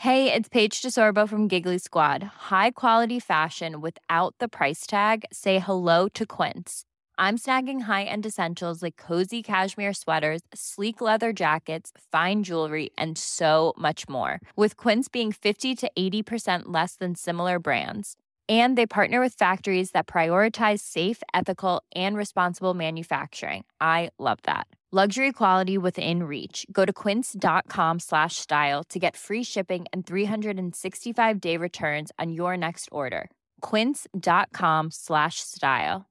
Hey, it's Paige DeSorbo from Giggly Squad. High quality fashion without the price tag. Say hello to Quince. I'm snagging high-end essentials like cozy cashmere sweaters, sleek leather jackets, fine jewelry, and so much more. With Quince being 50 to 80% less than similar brands. And they partner with factories that prioritize safe, ethical, and responsible manufacturing. I love that. Luxury quality within reach. Go to quince.com/style to get free shipping and 365-day returns on your next order. Quince.com/style.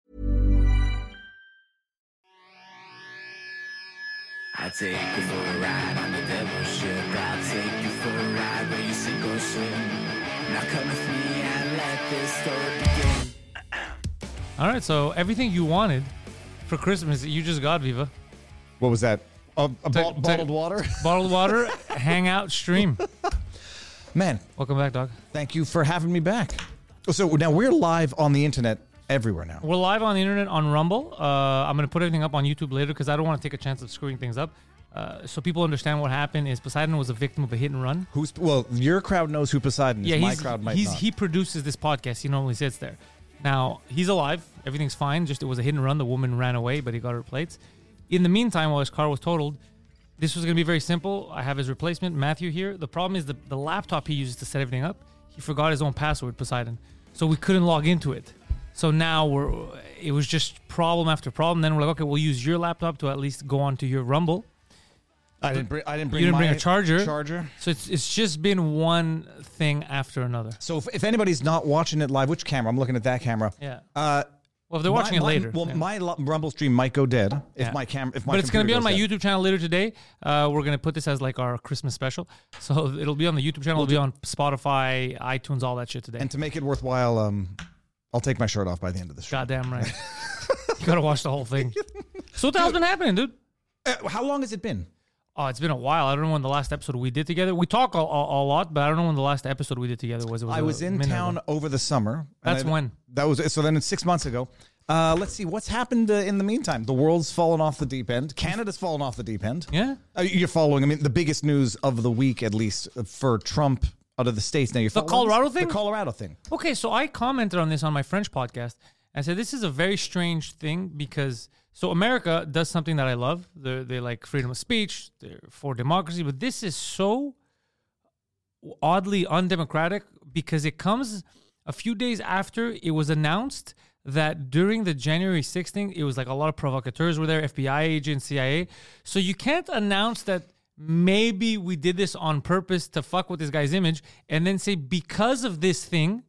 I'll take you for a ride on the devil's ship. I'll take you for a ride where you sink or swim. Now come with me and let this story begin. All right, so everything you wanted for Christmas, you just got, Viva. What was that? Bottled water? Bottled water, hangout, stream. Man. Welcome back, dog. Thank you for having me back. So now we're live on the internet everywhere now. We're live on the internet on Rumble. I'm going to put everything up on YouTube later because I don't want to take a chance of screwing things up. So people understand what happened is Poseidon was a victim of a hit and run. Well, your crowd knows who Poseidon is. My crowd might not. He produces this podcast. He normally sits there. Now, he's alive. Everything's fine. Just it was a hit and run. The woman ran away, but he got her plates. In the meantime, while his car was totaled, this was going to be very simple. I have his replacement, Matthew, here. The problem is the laptop he uses to set everything up, he forgot his own password, Poseidon. So we couldn't log into it. So now it was just problem after problem. Then we're like, okay, we'll use your laptop to at least go onto your Rumble. I didn't bring a charger. So it's just been one thing after another. So if anybody's not watching it live, which camera? I'm looking at that camera. Yeah. Well, if they're watching it later. My Rumble stream might go dead if my camera. But it's going to be on my YouTube channel later today. We're going to put this as like our Christmas special. So it'll be on the YouTube channel. It'll be on Spotify, iTunes, all that shit today. And to make it worthwhile, I'll take my shirt off by the end of the show. Goddamn right. You got to watch the whole thing. So what the hell's been happening, dude? How long has it been? Oh, it's been a while. I don't know when the last episode we did together. We talk a lot, but I don't know when the last episode we did together was. I was in town over the summer. That's when. That was so. Then it's 6 months ago. Let's see what's happened in the meantime. The world's fallen off the deep end. Canada's fallen off the deep end. Yeah, you're following. I mean, the biggest news of the week, at least for Trump out of the States. Now you're the Colorado thing. The Colorado thing. Okay, so I commented on this on my French podcast. I said this is a very strange thing because so America does something that I love. They like freedom of speech. They're for democracy, but this is so oddly undemocratic because it comes a few days after it was announced that during the January 6th thing, it was like a lot of provocateurs were there, FBI agents, CIA. So you can't announce that maybe we did this on purpose to fuck with this guy's image and then say because of this thing,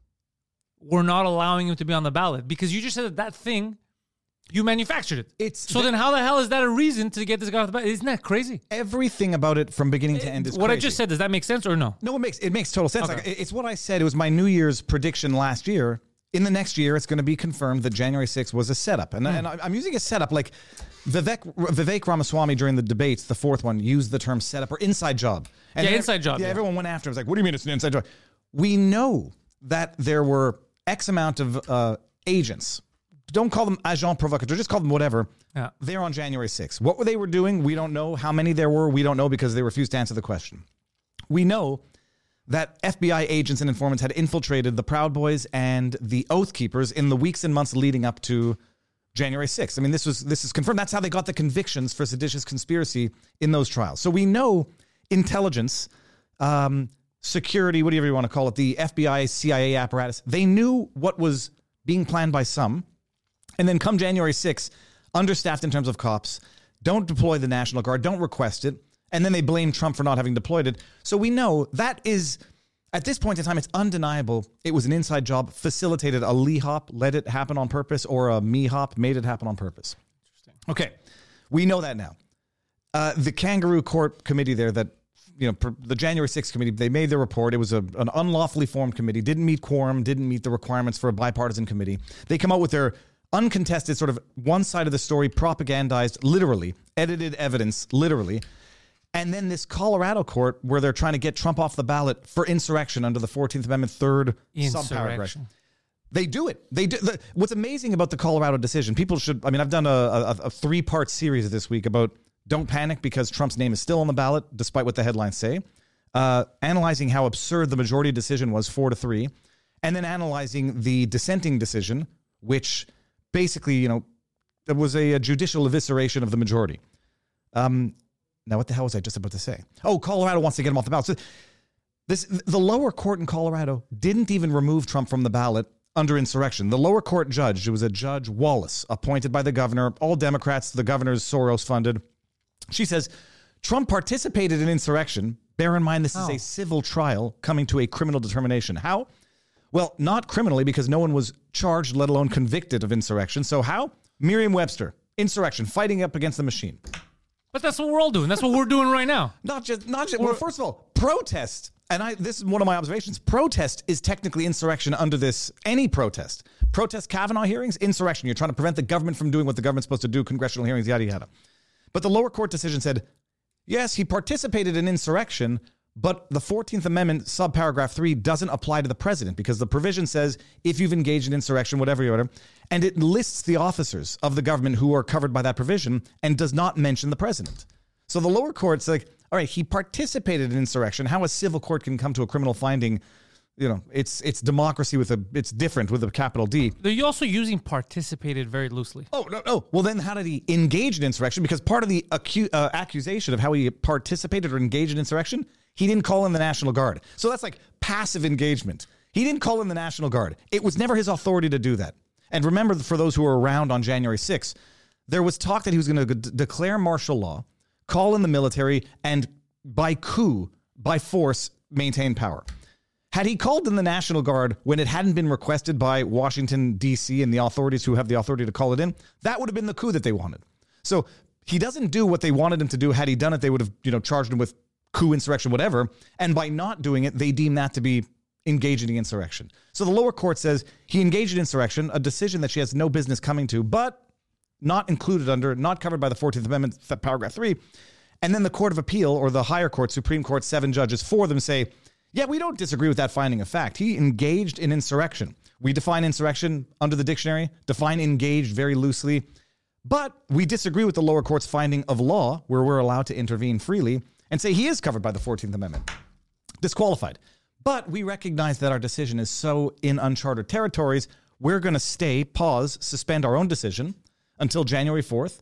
we're not allowing him to be on the ballot. Because you just said that thing, you manufactured it. Then how the hell is that a reason to get this guy off the ballot? Isn't that crazy? Everything about it from beginning to end is what crazy. I just said, does that make sense or no? No, it makes total sense. Okay. Like, it's what I said. It was my New Year's prediction last year. In the next year, it's going to be confirmed that January 6th was a setup. And I'm using a setup like Vivek Ramaswamy during the debates, the fourth one, used the term setup or inside job. And inside job. Yeah, everyone went after it. It was like, what do you mean it's an inside job? We know that there were X amount of agents. Don't call them agents provocateurs, just call them whatever. Yeah. They're on January 6th. What they were doing, we don't know. How many there were, we don't know because they refused to answer the question. We know that FBI agents and informants had infiltrated the Proud Boys and the Oath Keepers in the weeks and months leading up to January 6th. I mean, this is confirmed. That's how they got the convictions for seditious conspiracy in those trials. So we know intelligence, security, whatever you want to call it, the FBI, CIA apparatus, they knew what was being planned by some. And then come January 6th, understaffed in terms of cops, don't deploy the National Guard, don't request it. And then they blame Trump for not having deployed it. So we know that is, at this point in time, it's undeniable. It was an inside job, facilitated a Lee hop, let it happen on purpose, or a me hop, made it happen on purpose. Interesting. Okay, we know that now. The Kangaroo Court committee there that, the January 6th committee, they made their report. It was an unlawfully formed committee, didn't meet quorum, didn't meet the requirements for a bipartisan committee. They come out with their uncontested sort of one side of the story, propagandized, literally, edited evidence, literally. And then this Colorado court where they're trying to get Trump off the ballot for insurrection under the 14th Amendment, third subparagraph. They do it. They do. What's amazing about the Colorado decision, people should, I've done a 3-part series this week about don't panic because Trump's name is still on the ballot, despite what the headlines say. analyzing how absurd the majority decision was, 4-3, and then analyzing the dissenting decision, which basically, it was a judicial evisceration of the majority. Now, what the hell was I just about to say? Oh, Colorado wants to get him off the ballot. So the lower court in Colorado didn't even remove Trump from the ballot under insurrection. The lower court judge, it was a Judge Wallace, appointed by the governor, all Democrats, the governor's Soros-funded. She says, Trump participated in insurrection. Bear in mind, this is a civil trial coming to a criminal determination. How? Well, not criminally, because no one was charged, let alone convicted of insurrection. So how? Merriam-Webster, insurrection, fighting up against the machine. But that's what we're all doing. That's what we're doing right now. Not just. Well, first of all, protest, and this is one of my observations. Protest is technically insurrection under this. Any protest, Kavanaugh hearings, insurrection. You're trying to prevent the government from doing what the government's supposed to do. Congressional hearings, yada yada. But the lower court decision said, yes, he participated in insurrection, but the 14th Amendment, subparagraph 3, doesn't apply to the president because the provision says if you've engaged in insurrection, whatever, and it lists the officers of the government who are covered by that provision and does not mention the president. So the lower court's like, all right, he participated in insurrection. How a civil court can come to a criminal finding, it's democracy it's different with a capital D. They're also using participated very loosely. Oh, no. Well, then how did he engage in insurrection? Because part of the accusation of how he participated or engaged in insurrection, he didn't call in the National Guard. So that's like passive engagement. He didn't call in the National Guard. It was never his authority to do that. And remember, for those who were around on January 6th, there was talk that he was going to declare martial law, call in the military, and by coup, by force, maintain power. Had he called in the National Guard when it hadn't been requested by Washington, D.C. and the authorities who have the authority to call it in, that would have been the coup that they wanted. So he doesn't do what they wanted him to do. Had he done it, they would have charged him with coup, insurrection, whatever. And by not doing it, they deem that to be engaging in insurrection. So the lower court says he engaged in insurrection, a decision that she has no business coming to, but not included under, not covered by the 14th Amendment, paragraph 3. And then the Court of Appeal, or the higher court, Supreme Court, 7 judges, 4 of them say, yeah, we don't disagree with that finding of fact. He engaged in insurrection. We define insurrection under the dictionary, define engaged very loosely, but we disagree with the lower court's finding of law, where we're allowed to intervene freely, and say he is covered by the 14th Amendment. Disqualified. But we recognize that our decision is so in uncharted territories, we're going to pause, suspend our own decision until January 4th.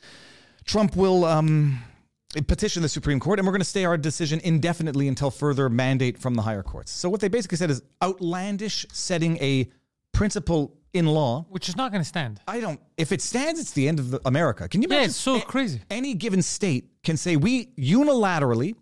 Trump will petition the Supreme Court, and we're going to stay our decision indefinitely until further mandate from the higher courts. So what they basically said is outlandish, setting a principle in law. Which is not going to stand. If it stands, it's the end of America. Can you imagine? Yeah, it's so crazy. Any given state can say we unilaterally,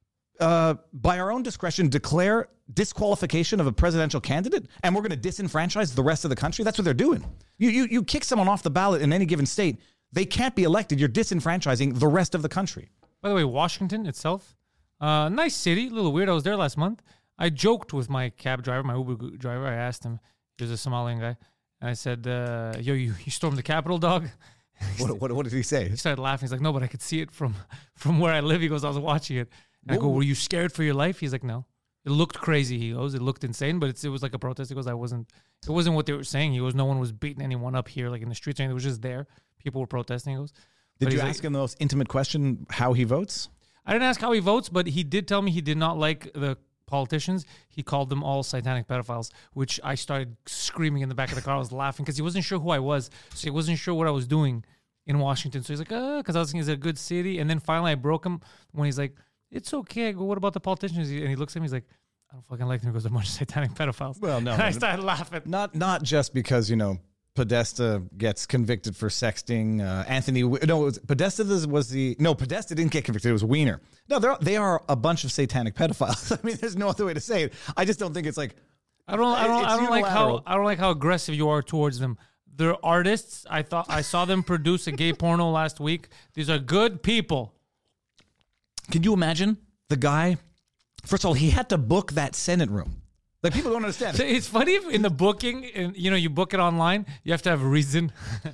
by our own discretion, declare disqualification of a presidential candidate, and we're going to disenfranchise the rest of the country. That's what they're doing. You kick someone off the ballot in any given state, they can't be elected. You're disenfranchising the rest of the country. By the way, Washington itself, nice city, a little weird. I was there last month. I joked with my cab driver, my Uber driver. I asked him, he was a Somalian guy, and I said, yo, you stormed the Capitol, dog? What did he say? He started laughing. He's like, no, but I could see it from where I live. He goes, I was watching it. And I go, were you scared for your life? He's like, no. It looked crazy, he goes. It looked insane, but it was like a protest. He goes, it wasn't what they were saying. He goes, no one was beating anyone up here, like in the streets or anything. It was just there. People were protesting, he goes. Did you ask him the most intimate question, how he votes? I didn't ask how he votes, but he did tell me he did not like the politicians. He called them all satanic pedophiles, which I started screaming in the back of the car. I was laughing because he wasn't sure who I was. So he wasn't sure what I was doing in Washington. So he's like, because I was thinking it's a good city. And then finally I broke him when he's like, it's okay. I go, what about the politicians? And he looks at me, he's like, I don't fucking like them. He goes, they're a bunch of satanic pedophiles. Well, no. And I started laughing. Not just because, Podesta gets convicted for sexting. Podesta didn't get convicted. It was Weiner. No, they are a bunch of satanic pedophiles. I mean, there's no other way to say it. I just don't think it's like. I don't like how aggressive you are towards them. They're artists. I saw them produce a gay porno last week. These are good people. Can you imagine the guy? First of all, he had to book that Senate room. Like, people don't understand. So it's funny if in the booking, and you book it online, you have to have a reason.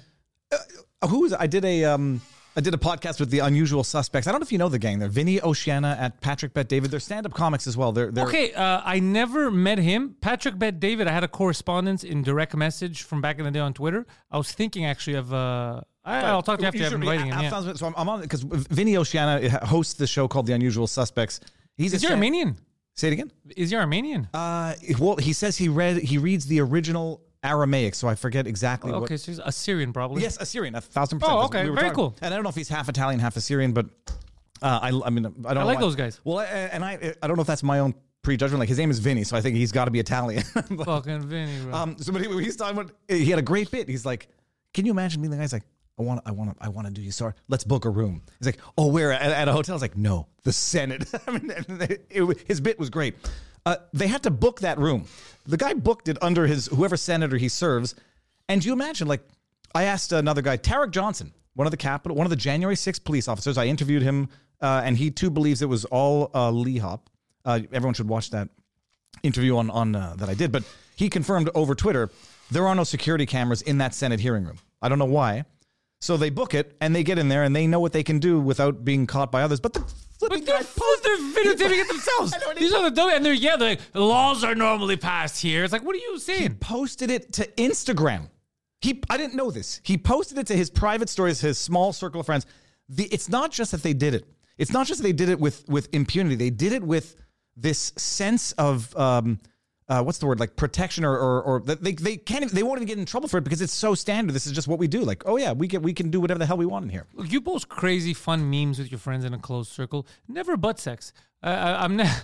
I did a podcast with the Unusual Suspects. I don't know if you know the gang. They're Vinny Oceana at Patrick Bet David. They're stand-up comics as well. They're okay. I never met him. Patrick Bet David. I had a correspondence in direct message from back in the day on Twitter. I was thinking actually of. I'll talk to you after I'm inviting him. So I'm on it because Vinny Oceana hosts the show called The Unusual Suspects. He's Is he Armenian? Say it again. Is he Armenian? Well, he says he reads the original Aramaic, so I forget exactly what. Okay, so he's Assyrian probably. Yes, Assyrian, 1,000%. Oh, okay, very cool. And I don't know if he's half Italian, half Assyrian, but I mean, I don't know. I like those guys. Well, I don't know if that's my own prejudgment. Like his name is Vinny, so I think he's got to be Italian. But, Fucking Vinny, bro. so but he's talking about. He had a great bit. He's like, "Can you imagine being the guy's like, I want to do you, sorry. Let's book a room." He's like, "Oh, where at a hotel?" I was like, "No, the Senate." I mean, his bit was great. They had to book that room. The guy booked it under whoever senator he serves. And you imagine, like, I asked another guy, Tarek Johnson, one of the January 6th police officers. I interviewed him, and he too believes it was all Lee Hop. Everyone should watch that interview on that I did. But he confirmed over Twitter there are no security cameras in that Senate hearing room. I don't know why. So they book it, and they get in there, and they know what they can do without being caught by others. But the flipping guy they're videotaping it themselves. These are the dumb, and they're like, the laws are normally passed here. It's like, what are you saying? He posted it to Instagram. I didn't know this. He posted it to his private stories, his small circle of friends. It's not just that they did it. It's not just that they did it with impunity. They did it with this sense of what's the word, like protection or they can't even, they won't even get in trouble for it because it's so standard. This is just what we do. Like, oh yeah, we can do whatever the hell we want in here. Look, you post crazy fun memes with your friends in a closed circle. Never butt sex. I'm never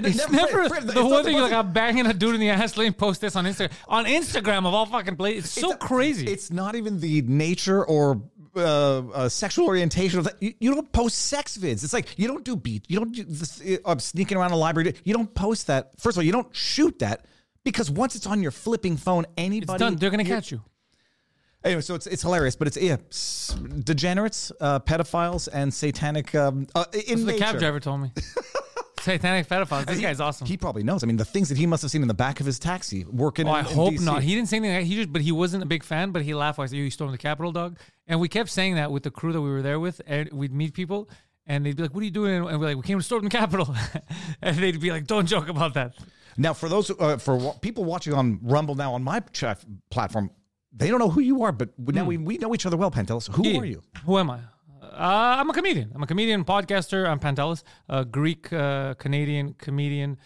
the one thing like I'm banging a dude in the ass. Let me post this on Instagram. On Instagram of all fucking places, it's so crazy. It's not even the nature or sexual orientation of that. You don't post sex vids. It's like you don't do this, sneaking around a library. You don't post that. First of all, you don't shoot that because once it's on your flipping phone, anybody it's done. They're gonna catch you. Anyway, so it's hilarious, but it's degenerates, pedophiles, and satanic. In the cab driver told me. Satanic pedophiles. This guy's awesome. He probably knows. I mean, the things that he must have seen in the back of his taxi working. Oh, I hope DC. not. He didn't say anything. But he wasn't a big fan. But he laughed. I said, "You stormed the Capitol, dog." And we kept saying that with the crew that we were there with. And we'd meet people, and they'd be like, "What are you doing?" And we're like, "We came to storm the Capitol." And they'd be like, "Don't joke about that." Now, for those people watching on Rumble now on my platform, they don't know who you are. But now we know each other well. Pantelis, who are you? Who am I? I'm a comedian. I'm a comedian, podcaster. I'm Pantelis, a Greek Canadian comedian.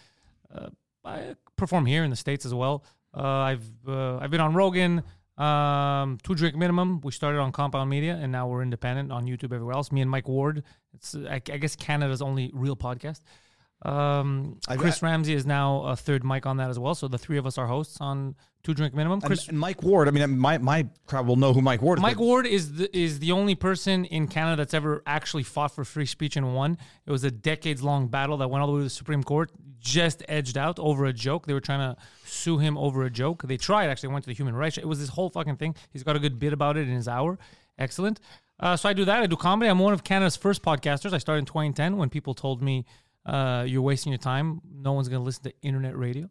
I perform here in the States as well. I've been on Rogan, 2 Drink Minimum. We started on Compound Media, and now we're independent on YouTube everywhere else. Me and Mike Ward. It's I guess Canada's only real podcast. Chris Ramsey is now a third mic on that as well. So the three of us are hosts on 2 Drink Minimum. And Mike Ward, I mean, my crowd will know who Mike Ward is. Mike Ward is the only person in Canada that's ever actually fought for free speech and won. It was a decades-long battle that went all the way to the Supreme Court, just edged out over a joke. They were trying to sue him over a joke. They tried, actually, went to the human rights. It was this whole fucking thing. He's got a good bit about it in his hour. Excellent. So I do that. I do comedy. I'm one of Canada's first podcasters. I started in 2010 when people told me, you're wasting your time. No one's going to listen to internet radio.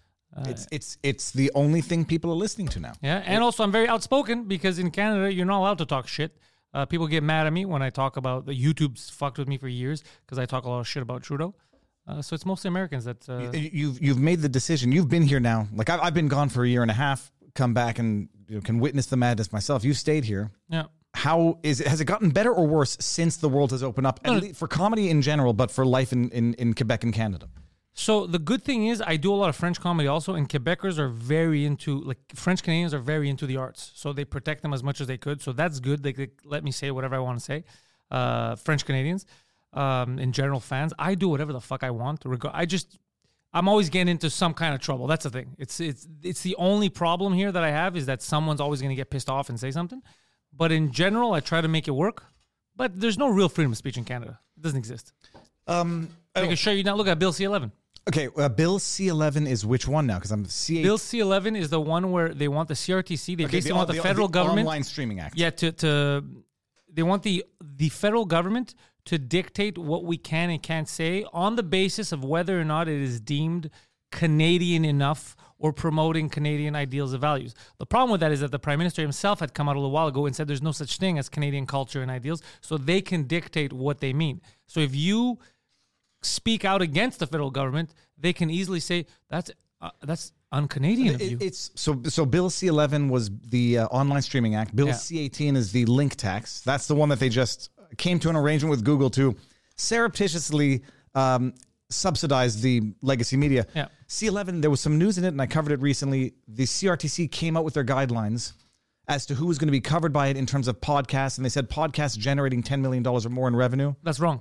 It's the only thing people are listening to now. Yeah, and also I'm very outspoken because in Canada you're not allowed to talk shit. People get mad at me when I talk about the YouTube's fucked with me for years because I talk a lot of shit about Trudeau. So it's mostly Americans that you've made the decision. You've been here now. Like I've been gone for a year and a half. Come back and can witness the madness myself. You've stayed here. Yeah. How is it? Has it gotten better or worse since the world has opened up? For comedy in general, but for life in Quebec and Canada. So the good thing is I do a lot of French comedy also, and Quebecers are very into, like French Canadians are very into the arts. So they protect them as much as they could. So that's good. They let me say whatever I want to say. French Canadians, in general, fans, I do whatever the fuck I want. I'm always getting into some kind of trouble. That's the thing. It's the only problem here that I have is that someone's always going to get pissed off and say something. But in general, I try to make it work. But there's no real freedom of speech in Canada. It doesn't exist. I can show you now. Look at Bill C-11. Okay, Bill C-11 is which one now? Because I'm C-8. Bill C-11 is the one where they want the CRTC. They basically want the federal government. Online Streaming Act. Yeah, they want the federal government to dictate what we can and can't say on the basis of whether or not it is deemed Canadian enough or promoting Canadian ideals and values. The problem with that is that the Prime Minister himself had come out a little while ago and said there's no such thing as Canadian culture and ideals, so they can dictate what they mean. So if you speak out against the federal government, they can easily say that's un-Canadian of you. So Bill C-11 was the Online Streaming Act. Bill C-18 is the link tax. That's the one that they just came to an arrangement with Google to surreptitiously subsidize the legacy media. Yeah. C11, there was some news in it, and I covered it recently. The CRTC came out with their guidelines as to who was going to be covered by it in terms of podcasts, and they said podcasts generating $10 million or more in revenue. That's wrong.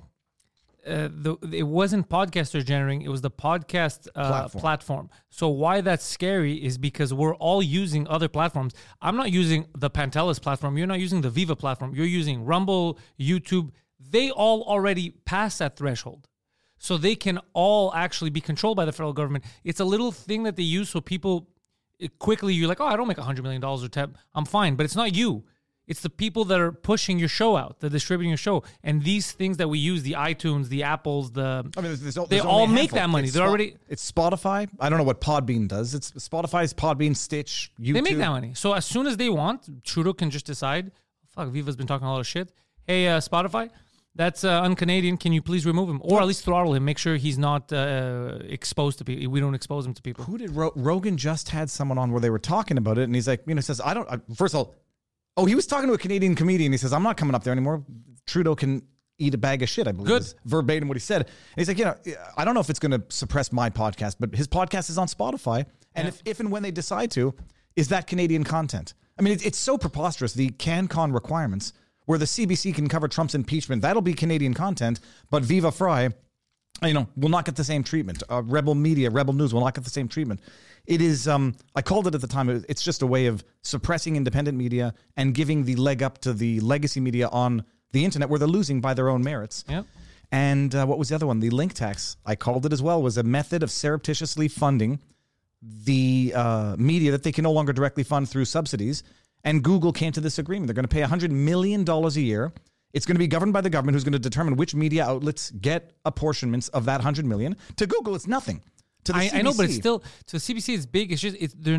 It wasn't podcasters generating, it was the podcast platform. So why that's scary is because we're all using other platforms. I'm not using the Pantelis platform. You're not using the Viva platform. You're using Rumble, YouTube. They all already passed that threshold. So they can all actually be controlled by the federal government. It's a little thing that they use so people quickly, you're like, oh, I don't make $100 million or 10. I'm fine. But it's not you. It's the people that are pushing your show out, the distributing your show. And these things that we use, the iTunes, the Apples, they all make that money. It's Spotify. I don't know what Podbean does. It's Spotify's Podbean, Stitch, YouTube. They make that money. So as soon as they want, Trudeau can just decide, fuck, Viva's been talking a lot of shit. Hey, Spotify, that's un-Canadian. Can you please remove him? Or at least throttle him. Make sure he's not exposed to people. We don't expose him to people. Who did Rogan just had someone on where they were talking about it, and he's like, says, first of all, he was talking to a Canadian comedian. He says, I'm not coming up there anymore. Trudeau can eat a bag of shit, I believe. Good. Is verbatim what he said. And he's like, I don't know if it's going to suppress my podcast, but his podcast is on Spotify. And if and when they decide to, is that Canadian content? I mean, it's so preposterous. The CanCon requirements where the CBC can cover Trump's impeachment, that'll be Canadian content, but Viva Fry, will not get the same treatment. Rebel Media, Rebel News will not get the same treatment. It is, I called it at the time, it's just a way of suppressing independent media and giving the leg up to the legacy media on the internet where they're losing by their own merits. Yeah. And what was the other one? The link tax, I called it as well, was a method of surreptitiously funding the media that they can no longer directly fund through subsidies. And Google came to this agreement. They're going to pay $100 million a year. It's going to be governed by the government, who's going to determine which media outlets get apportionments of that $100 million. To Google, it's nothing. To the CBC, I know, but it's still, to the CBC, it's big. It's just they're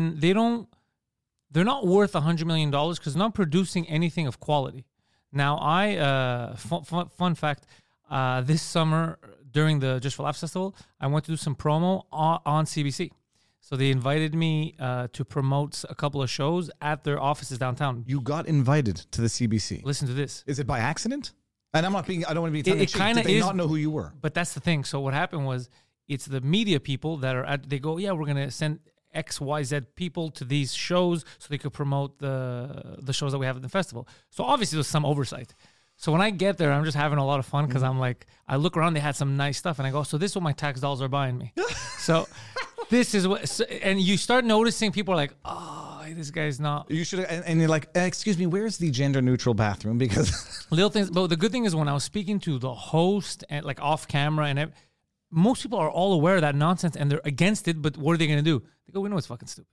not worth $100 million because they're not producing anything of quality. Now, fun fact, this summer during the Just for Laughs Festival, I went to do some promo on CBC. So they invited me to promote a couple of shows at their offices downtown. You got invited to the CBC. Listen to this. Is it by accident? And I don't want to be tongue in cheek. Kind of is. Did they not know who you were? But that's the thing. So what happened was, it's the media people that are they go, yeah, we're going to send XYZ people to these shows so they could promote the shows that we have at the festival. So obviously there's some oversight. So when I get there, I'm just having a lot of fun because I'm like, I look around, they had some nice stuff, and I go, so this is what my tax dollars are buying me. So this is what, and you start noticing people are like, oh, this guy's not. You should, and you're like, excuse me, where's the gender neutral bathroom? Because little things. But the good thing is when I was speaking to the host and like off camera and most people are all aware of that nonsense and they're against it, but what are they going to do? They go, we know it's fucking stupid.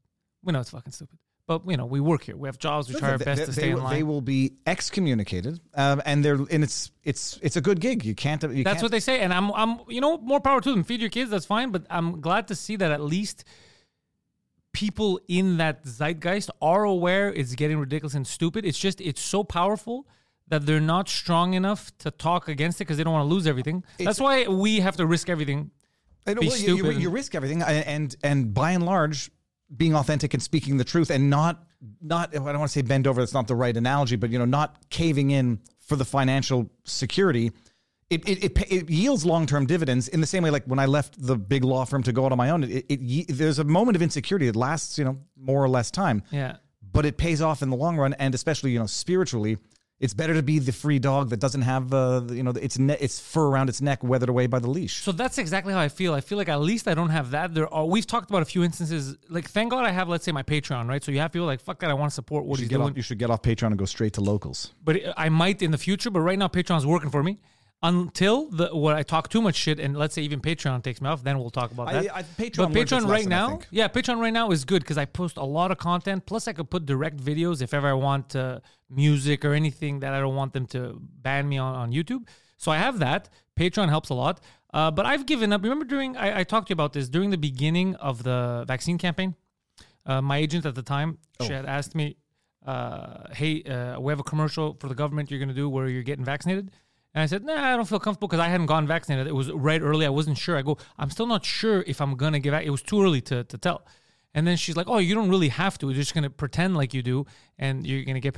But, we work here. We have jobs. We try our best to stay in line. They will be excommunicated, and it's a good gig. That's what they say, and I'm more power to them. Feed your kids, that's fine. But I'm glad to see that at least people in that zeitgeist are aware it's getting ridiculous and stupid. It's just it's so powerful that they're not strong enough to talk against it because they don't want to lose everything. That's why we have to risk everything. Stupid. You risk everything, and by and large, being authentic and speaking the truth, and not I don't want to say bend over. That's not the right analogy, but not caving in for the financial security. It yields long-term dividends in the same way. Like when I left the big law firm to go out on my own, there's a moment of insecurity that lasts more or less time. Yeah, but it pays off in the long run, and especially spiritually. It's better to be the free dog that doesn't have its fur around its neck weathered away by the leash. So that's exactly how I feel. I feel like at least I don't have that. We've talked about a few instances. Like, thank God I have, let's say, my Patreon, right? So you have people like, fuck that, I want to support what he's doing. You should get off Patreon and go straight to locals. But I might in the future. But right now, Patreon's working for me. Until I talk too much shit, and let's say even Patreon takes me off, then we'll talk about that. Patreon right now, Patreon right now is good because I post a lot of content. Plus, I could put direct videos if ever I want music or anything that I don't want them to ban me on YouTube. So I have that. Patreon helps a lot. But I've given up. Remember I talked to you about this during the beginning of the vaccine campaign. My agent at the time, she had asked me, hey, we have a commercial for the government you're going to do where you're getting vaccinated. And I said, I don't feel comfortable because I hadn't gotten vaccinated. It was right early. I wasn't sure. I go, I'm still not sure if I'm going to get vaccinated. It was too early to tell. And then she's like, oh, you don't really have to. You're just going to pretend like you do and you're going to get paid.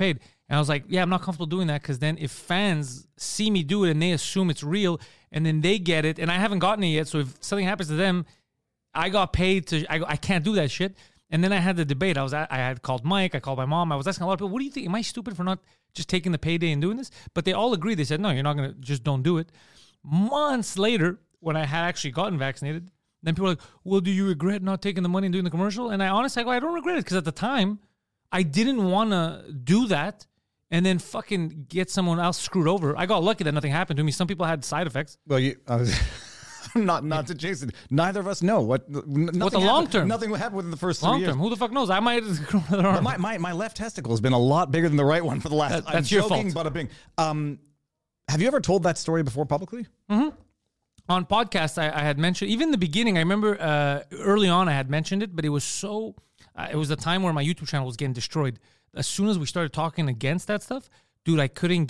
And I was like, yeah, I'm not comfortable doing that because then if fans see me do it and they assume it's real and then they get it and I haven't gotten it yet, so if something happens to them, I got paid to, I can't do that shit. And then I had the debate. I had called Mike, I called my mom. I was asking a lot of people, what do you think? Am I stupid for not just taking the payday and doing this? But they all agreed. They said, no, you're not going to, just don't do it. Months later, when I had actually gotten vaccinated, then people were like, well, do you regret not taking the money and doing the commercial? And I honestly go, I don't regret it because at the time, I didn't want to do that and then fucking get someone else screwed over. I got lucky that nothing happened to me. Some people had side effects. Well, not to Jason. Neither of us know what the long term. Nothing will happen within the first 3 years. Long term. Who the fuck knows? I might grow another arm. My left testicle has been a lot bigger than the right one for the last. That's I'm your joking, fault. Bada bing. Have you ever told that story before publicly? Mm-hmm. On podcasts, I had mentioned, even in the beginning, I remember early on I had mentioned it, but it was so, it was the time where my YouTube channel was getting destroyed. As soon as we started talking against that stuff, dude,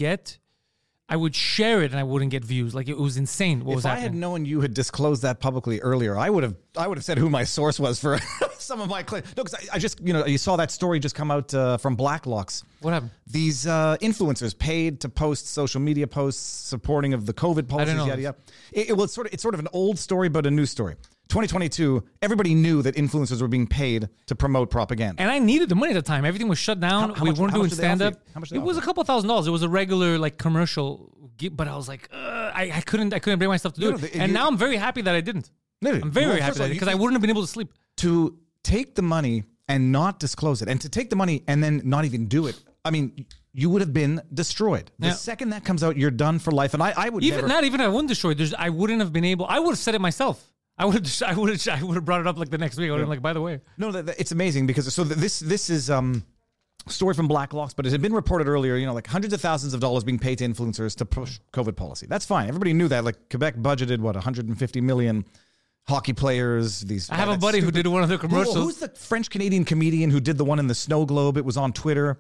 I would share it and I wouldn't get views. Like it was insane what was happening. If I had known you had disclosed that publicly earlier, I would have said who my source was for some of my claims. No, because I just, you saw that story just come out from Blacklocks. What happened? These influencers paid to post social media posts supporting of the COVID policies, yada yada. It's sort of an old story, but a new story. 2022, everybody knew that influencers were being paid to promote propaganda. And I needed the money at the time. Everything was shut down. We weren't doing stand-up. It was a couple $1,000s. It was a regular like commercial, but I was like, I couldn't bring myself to do it. And now I'm very happy that I didn't. I'm very happy that because I wouldn't have been able to sleep. To take the money and not disclose it, and to take the money and then not even do it, I mean, you would have been destroyed. The second that comes out, you're done for life. And I would even if I wasn't destroyed, I wouldn't have been able. I would have said it myself. I would have brought it up like the next week. I would have like, by the way. No, it's amazing because this is story from Blacklocks, but it had been reported earlier. Like hundreds of thousands of dollars being paid to influencers to push COVID policy. That's fine. Everybody knew that. Like Quebec budgeted 150 million. Hockey players. I have a buddy who did one of the commercials. Who's the French Canadian comedian who did the one in the snow globe? It was on Twitter.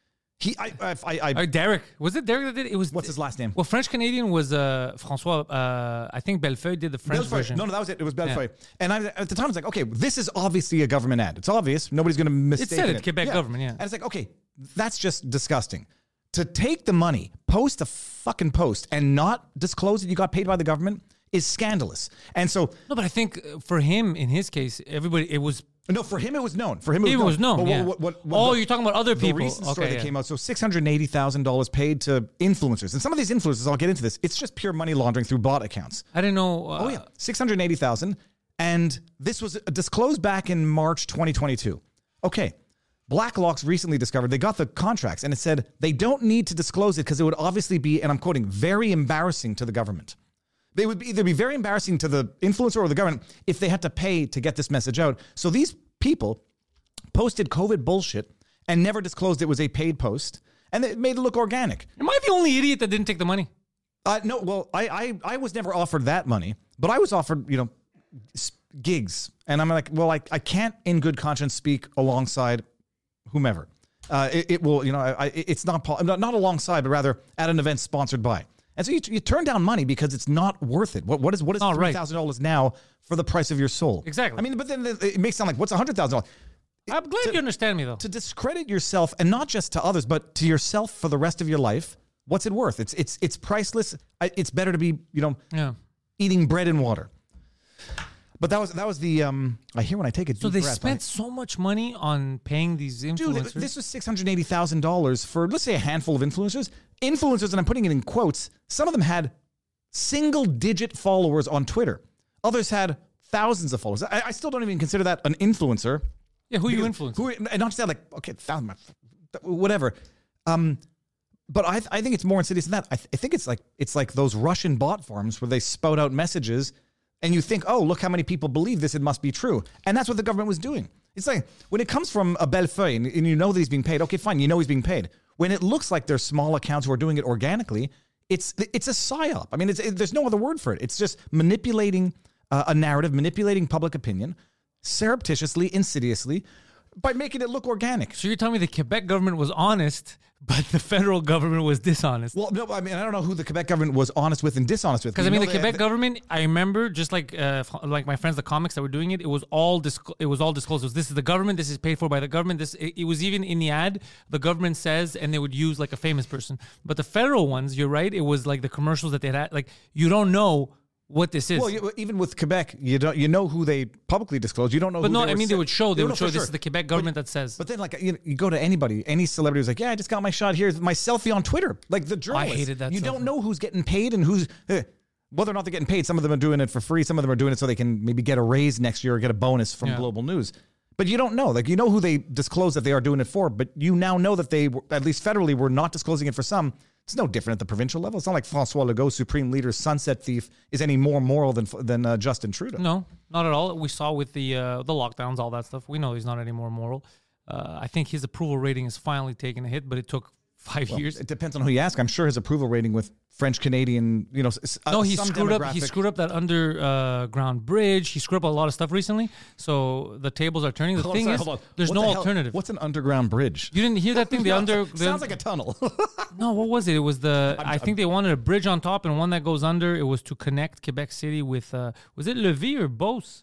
Derek. Was it Derek that did it? What's his last name? Well, French Canadian was Francois. I think Bellefeuille did the French version. No, that was it. It was Bellefeuille. Yeah. And at the time, I was like, okay, this is obviously a government ad. It's obvious. Nobody's going to mistake it. It said it, Quebec government, yeah. And it's like, okay, that's just disgusting. To take the money, post a fucking post, and not disclose that you got paid by the government is scandalous. And so... No, but I think for him, in his case, it was... No, for him it was known. For him it was known. Yeah. You're talking about other people. The recent story that came out. So $680,000 paid to influencers, and some of these influencers, I'll get into this. It's just pure money laundering through bot accounts. I didn't know. $680,000, and this was disclosed back in March 2022. Okay, Blacklocks recently discovered they got the contracts, and it said they don't need to disclose it because it would obviously be, and I'm quoting, very embarrassing to the government. They would either be very embarrassing to the influencer or the government if they had to pay to get this message out. So these people posted COVID bullshit and never disclosed it was a paid post, and it made it look organic. Am I the only idiot that didn't take the money? No, well, I was never offered that money, but I was offered, gigs. And I'm like, well, I can't in good conscience speak alongside whomever. It will, it's not alongside, but rather at an event sponsored by. And so you turn down money because it's not worth it. What is $3,000 now for the price of your soul? Exactly. I mean, but then it makes it sound like, what's $100,000? I'm glad you understand me, though. To discredit yourself, and not just to others, but to yourself for the rest of your life, what's it worth? It's priceless. It's better to be, eating bread and water. But that was the I hear when I take a deep breath. So they spent so much money on paying these influencers. Dude, this was $680,000 for, let's say, a handful of influencers. Influencers, and I'm putting it in quotes. Some of them had single-digit followers on Twitter. Others had thousands of followers. I still don't even consider that an influencer. Yeah, who you influence? And not just that, like, okay, whatever. But I think it's more insidious than that. I think it's like those Russian bot farms where they spout out messages. And you think, oh, look how many people believe this, it must be true. And that's what the government was doing. It's like, when it comes from a Bellefeuille and you know that he's being paid, okay, fine, you know he's being paid. When it looks like there's small accounts who are doing it organically, it's a psyop. I mean, there's no other word for it. It's just manipulating a narrative, manipulating public opinion, surreptitiously, insidiously, By making it look organic. So you're telling me the Quebec government was honest, but the federal government was dishonest? Well, no, I mean, I don't know who the Quebec government was honest with and dishonest with. Because I mean, the Quebec government, I remember, just like my friends, the comics that were doing it, it was all disclosed. It was, this is the government. This is paid for by the government. It was even in the ad. The government says, and they would use like a famous person. But the federal ones, you're right. It was like the commercials that they had. Like you don't know what this is. Well, even with Quebec, you know who they publicly disclose. You don't know. But who no, they I mean they would show. They would show for this sure. is the Quebec government that says. But then, like you go to anybody, any celebrity who's like, "Yeah, I just got my shot. Here's my selfie on Twitter." Like the journalist. I hated that You selfie. don't know who's getting paid and who's whether or not they're getting paid. Some of them are doing it for free. Some of them are doing it so they can maybe get a raise next year or get a bonus from Global News. But you don't know. Like you know who they disclose that they are doing it for. But you now know that they, at least federally, were not disclosing it for some. It's no different at the provincial level. It's not like François Legault, Supreme Leader, Sunset Thief, is any more moral than Justin Trudeau. No, not at all. We saw with the lockdowns, all that stuff. We know he's not any more moral. I think his approval rating is finally taking a hit, but it took 5 years. It depends on who you ask. I'm sure his approval rating with French Canadian, No, he some screwed up. He demographic- screwed up that underground bridge. He screwed up a lot of stuff recently. So the tables are turning. The Hold thing on, is, hold on. there's What no the hell- alternative. What's an underground bridge? You didn't hear that thing? Sounds like a tunnel. No, what was it? It was I think they wanted a bridge on top and one that goes under. It was to connect Quebec City with, was it Lévis or Beauce?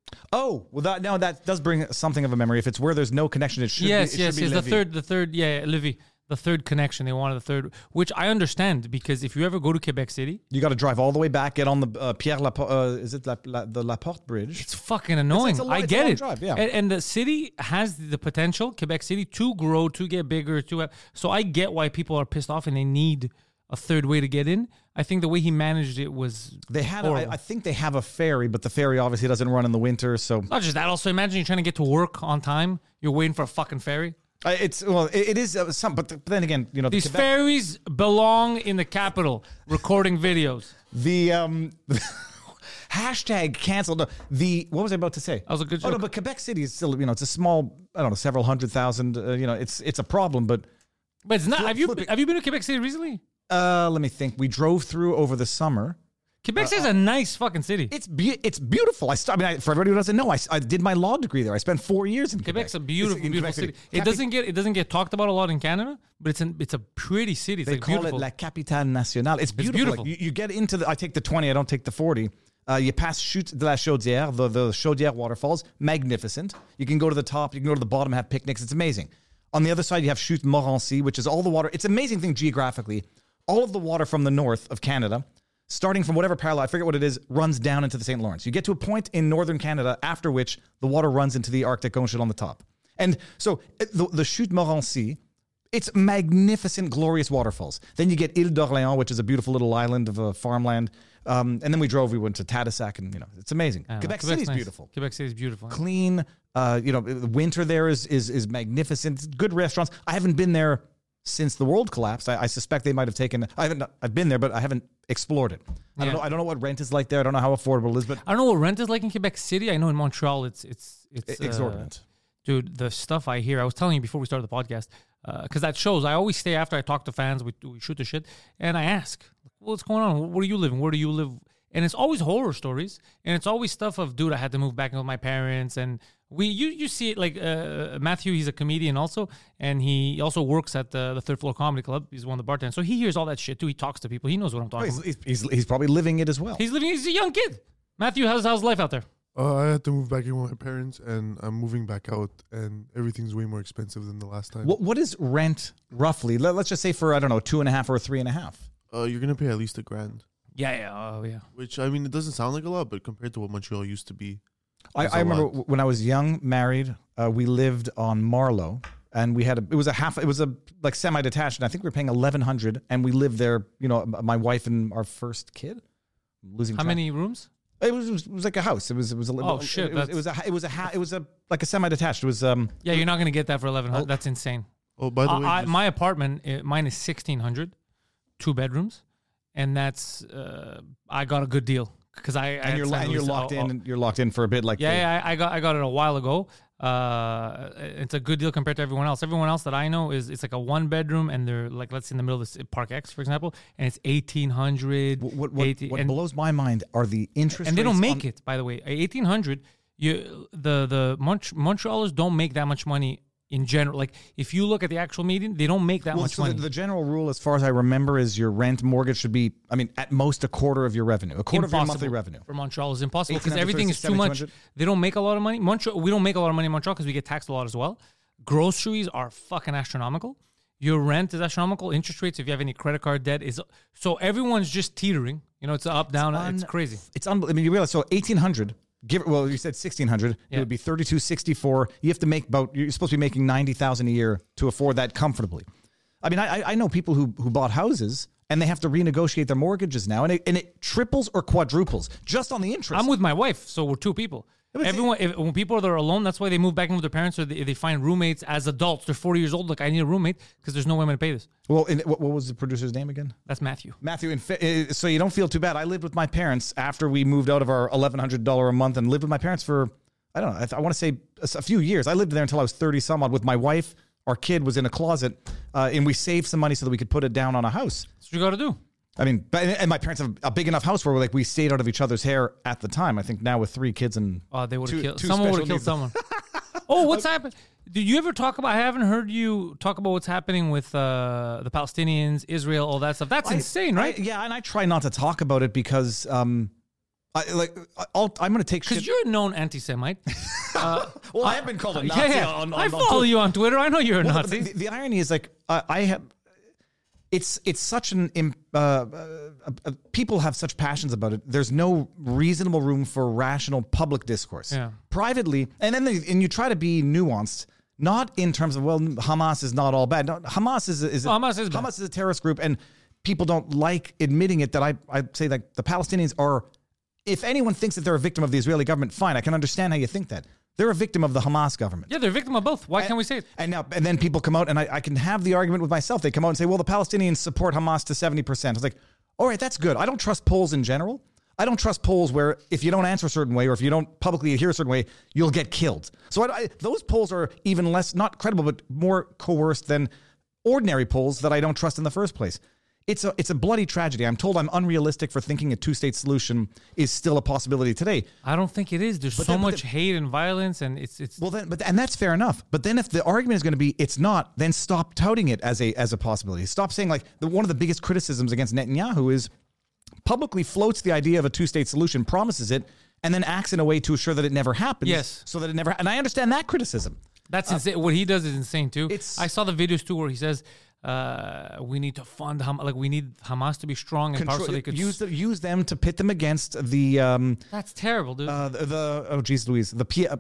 Oh, well, that does bring something of a memory. If it's where there's no connection, it should be. Yes. It should be The Lévis. third, Lévis. The third connection. They wanted the third, which I understand because if you ever go to Quebec City, You got to drive all the way back, get on the Pierre Laporte. Is it the Laporte Bridge? it's fucking annoying. it's a I long get it. drive, yeah. And the city has the potential, Quebec City, to grow, to get bigger, so I get why people are pissed off and they need a third way to get in. I think the way he managed it was They had. horrible. I think they have a ferry, but the ferry obviously doesn't run in the winter, so Not just that. Also, imagine you're trying to get to work on time. You're waiting for a fucking ferry. it is some. But then again, the These Quebec- ferries belong in the capital, recording videos. The hashtag canceled. What was I about to say? That was a good Oh no, joke. but Quebec City is still it's a small. I don't know, several 100,000. It's a problem, but But it's not. Have you flip it. been to Quebec City recently? let me think. We drove through over the summer. Quebec City is a nice fucking city. It's beautiful. For everybody who doesn't know, I did my law degree there. I spent 4 years in Quebec. Quebec's a beautiful, In beautiful Quebec city. It doesn't get talked about a lot in Canada, but it's a pretty city. It's They like call beautiful. it La Capitale Nationale. It's beautiful. beautiful. Like, you get into I take the 20, I don't take the 40. You pass Chute de la Chaudière, the Chaudière waterfalls. Magnificent. You can go to the top, you can go to the bottom, have picnics. It's amazing. On the other side, you have Chute Montmorency, which is all the water. It's an amazing thing geographically. All of the water from the north of Canada, starting from whatever parallel, I forget what it is, runs down into the St. Lawrence. You get to a point in northern Canada after which the water runs into the Arctic Ocean on the top. And so the Chute Montmorency, it's magnificent, glorious waterfalls. Then you get Ile d'Orléans, which is a beautiful little island of farmland. And then we went to Tadoussac, and it's amazing. Quebec City is nice. beautiful. Quebec City is beautiful. Clean. The winter there is magnificent. Good restaurants. I haven't been there since the world collapsed. I suspect they might have taken. I've been there, but I haven't explored it. I don't know what rent is like there. I don't know how affordable it is, but I don't know what rent is like in Quebec City. I know in Montreal it's exorbitant. Dude, the stuff I hear, I was telling you before we started the podcast, because that shows. I always stay after I talk to fans, we shoot the shit, and I ask, what's going on? Where are you living? Where do you live? And it's always horror stories, and it's always stuff of, dude, I had to move back in with my parents, and you see it like Matthew, he's a comedian also, and he also works at the Third Floor Comedy Club. He's one of the bartenders, so he hears all that shit too. He talks to people. He knows what I'm talking about. He's probably living it as well. He's a young kid. Matthew, how's life out there? I had to move back in with my parents, and I'm moving back out, and everything's way more expensive than the last time. What is rent roughly? Let's just say for 2.5 or 3.5. You're gonna pay at least $1,000. Yeah. Which, I mean, it doesn't sound like a lot, but compared to what Montreal used to be, I remember when I was young, married, we lived on Marlow, and we had it was like semi-detached, and I think we were paying $1,100, and we lived there. My wife and our first kid. Losing How track. many rooms? It was like a house. It was a Oh, shit, It was like a semi-detached. It was Yeah, you're not gonna get that for 1,100. That's insane. oh, by the way, My apartment, mine is 1,600, 2 bedrooms, and that's I got a good deal because and you're locked in. And you're locked in for a bit. Like I got it a while ago. It's a good deal compared to everyone else. Everyone else that I know it's like a 1 bedroom, and they're like, let's say in the middle of the Park X, for example, and it's 1,800. What blows my mind are the interest. And they don't rates make on- it, by the way. 1,800, Montrealers don't make that much money in general. Like if you look at the actual median, they don't make that much so money. The general rule, as far as I remember, is your rent mortgage should be, I mean, at most a quarter of your revenue, a quarter of your monthly revenue. For Montreal is impossible because 1800, everything is too much. 200. They don't make a lot of money. We don't make a lot of money in Montreal because we get taxed a lot as well. Groceries are fucking astronomical. Your rent is astronomical. Interest rates, if you have any credit card debt, is so everyone's just teetering. It's up, down. It's crazy. It's unbelievable. I mean, you realize, so 1,800, you said 1,600. It would be 3,264. You have to make you're supposed to be making 90,000 a year to afford that comfortably. I mean, I know people who bought houses and they have to renegotiate their mortgages now, and it triples or quadruples just on the interest. I'm with my wife, so we're two people. When people are alone, that's why they move back in with their parents, or they find roommates as adults. They're 40 years old. Like, I need a roommate because there's no way I'm going to pay this. Well, what was the producer's name again? That's Matthew. Matthew. So you don't feel too bad. I lived with my parents after we moved out of our $1,100 a month and lived with my parents for, I don't know, I want to say a few years. I lived there until I was 30 some odd with my wife. Our kid was in a closet, and we saved some money so that we could put it down on a house. That's what you got to do. I mean, and my parents have a big enough house where we stayed out of each other's hair at the time. I think now with 3 kids and they would have killed someone. Would have killed someone. Oh, what's happened? Did you ever talk about? I haven't heard you talk about what's happening with the Palestinians, Israel, all that stuff. That's insane, right? And I try not to talk about it because I'm going to take shit. Because you're a known anti-Semite. Well, I have been called a Nazi. Yeah. I follow you on Twitter. I know you're a Nazi. The irony is, I have. It's such an people have such passions about it. There's no reasonable room for rational public discourse. Yeah. Privately, and you try to be nuanced, not in terms of Hamas is not all bad. No, Hamas is a terrorist group, and people don't like admitting it. That I say that the Palestinians are. If anyone thinks that they're a victim of the Israeli government, fine. I can understand how you think that. They're a victim of the Hamas government. Yeah, they're a victim of both. Why can't we say it? And then people come out, and I can have the argument with myself. They come out and say, well, the Palestinians support Hamas to 70%. I was like, all right, that's good. I don't trust polls in general. I don't trust polls where if you don't answer a certain way or if you don't publicly adhere a certain way, you'll get killed. So those polls are even less, not credible, but more coerced than ordinary polls that I don't trust in the first place. It's a bloody tragedy. I'm told I'm unrealistic for thinking a 2-state solution is still a possibility today. I don't think it is. There's so much hate and violence, and it's well then, and that's fair enough. But then, if the argument is going to be it's not, then stop touting it as a possibility. Stop saying one of the biggest criticisms against Netanyahu is publicly floats the idea of a 2-state solution, promises it, and then acts in a way to assure that it never happens. Yes, so that it never. And I understand that criticism. That's insane. What he does is insane too. I saw the videos too where he says. We need to fund we need Hamas to be strong and powerful so they could use them to pit them against the. That's terrible, dude. Louise,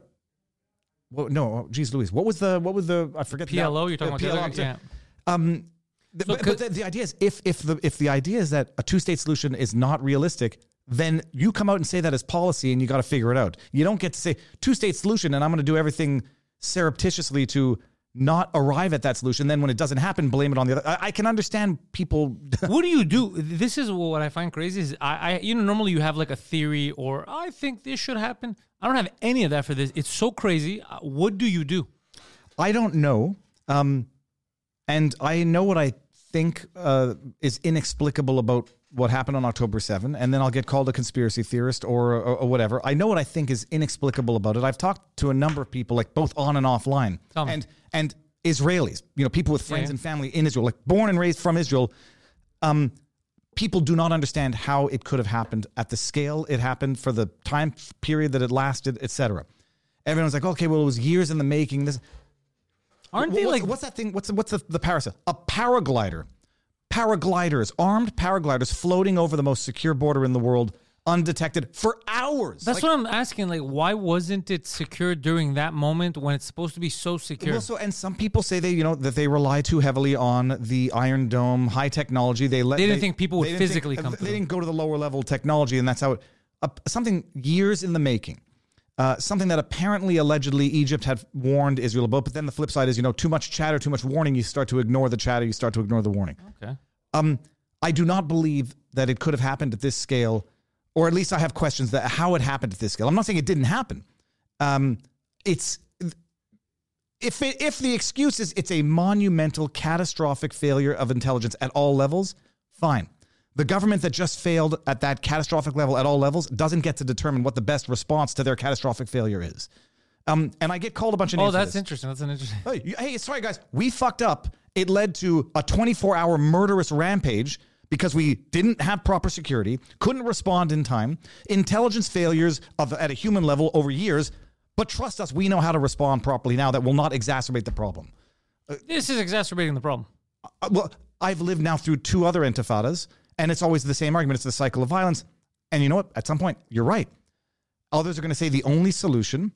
Louise, what was the I forget PLO. You're talking about PLO. But the idea is if the idea is that a 2-state solution is not realistic, then you come out and say that as policy, and you got to figure it out. You don't get to say 2-state solution, and I'm going to do everything surreptitiously to not arrive at that solution. Then when it doesn't happen, blame it on the other. I can understand people. What do you do? This is what I find crazy is normally you have like a theory or I think this should happen. I don't have any of that for this. It's so crazy. What do you do? I don't know. And I know what I think is inexplicable about what happened on October 7, and then I'll get called a conspiracy theorist or whatever. I know what I think is inexplicable about it. I've talked to a number of people, like both on and offline, and Israelis, people with friends and family in Israel, like born and raised from Israel. People do not understand how it could have happened at the scale it happened, for the time period that it lasted, etc. Everyone's like, okay, well, it was years in the making. This aren't they like what's that thing? What's the parasite? A paraglider. Paragliders, armed paragliders floating over the most secure border in the world, undetected for hours. That's what I'm asking. Like, why wasn't it secure during that moment when it's supposed to be so secure? Well, and some people say that they rely too heavily on the Iron Dome, high technology. They didn't think people would physically come through. They didn't go to the lower level technology, and that's how something years in the making. Something that apparently, allegedly, Egypt had warned Israel about. But then the flip side is, too much chatter, too much warning. You start to ignore the chatter. You start to ignore the warning. Okay. I do not believe that it could have happened at this scale, or at least I have questions that how it happened at this scale. I'm not saying it didn't happen. If the excuse is it's a monumental, catastrophic failure of intelligence at all levels, fine. The government that just failed at that catastrophic level at all levels doesn't get to determine what the best response to their catastrophic failure is. And I get called a bunch of names. Oh, that's for this. interesting. That's an interesting. Hey, sorry guys, we fucked up. It led to a 24-hour murderous rampage because we didn't have proper security, couldn't respond in time, intelligence failures at a human level over years. But trust us, we know how to respond properly now. That will not exacerbate the problem. This is exacerbating the problem. Well, I've lived now through 2 other intifadas, and it's always the same argument. It's the cycle of violence. And you know what? At some point, you're right. Others are going to say the only solution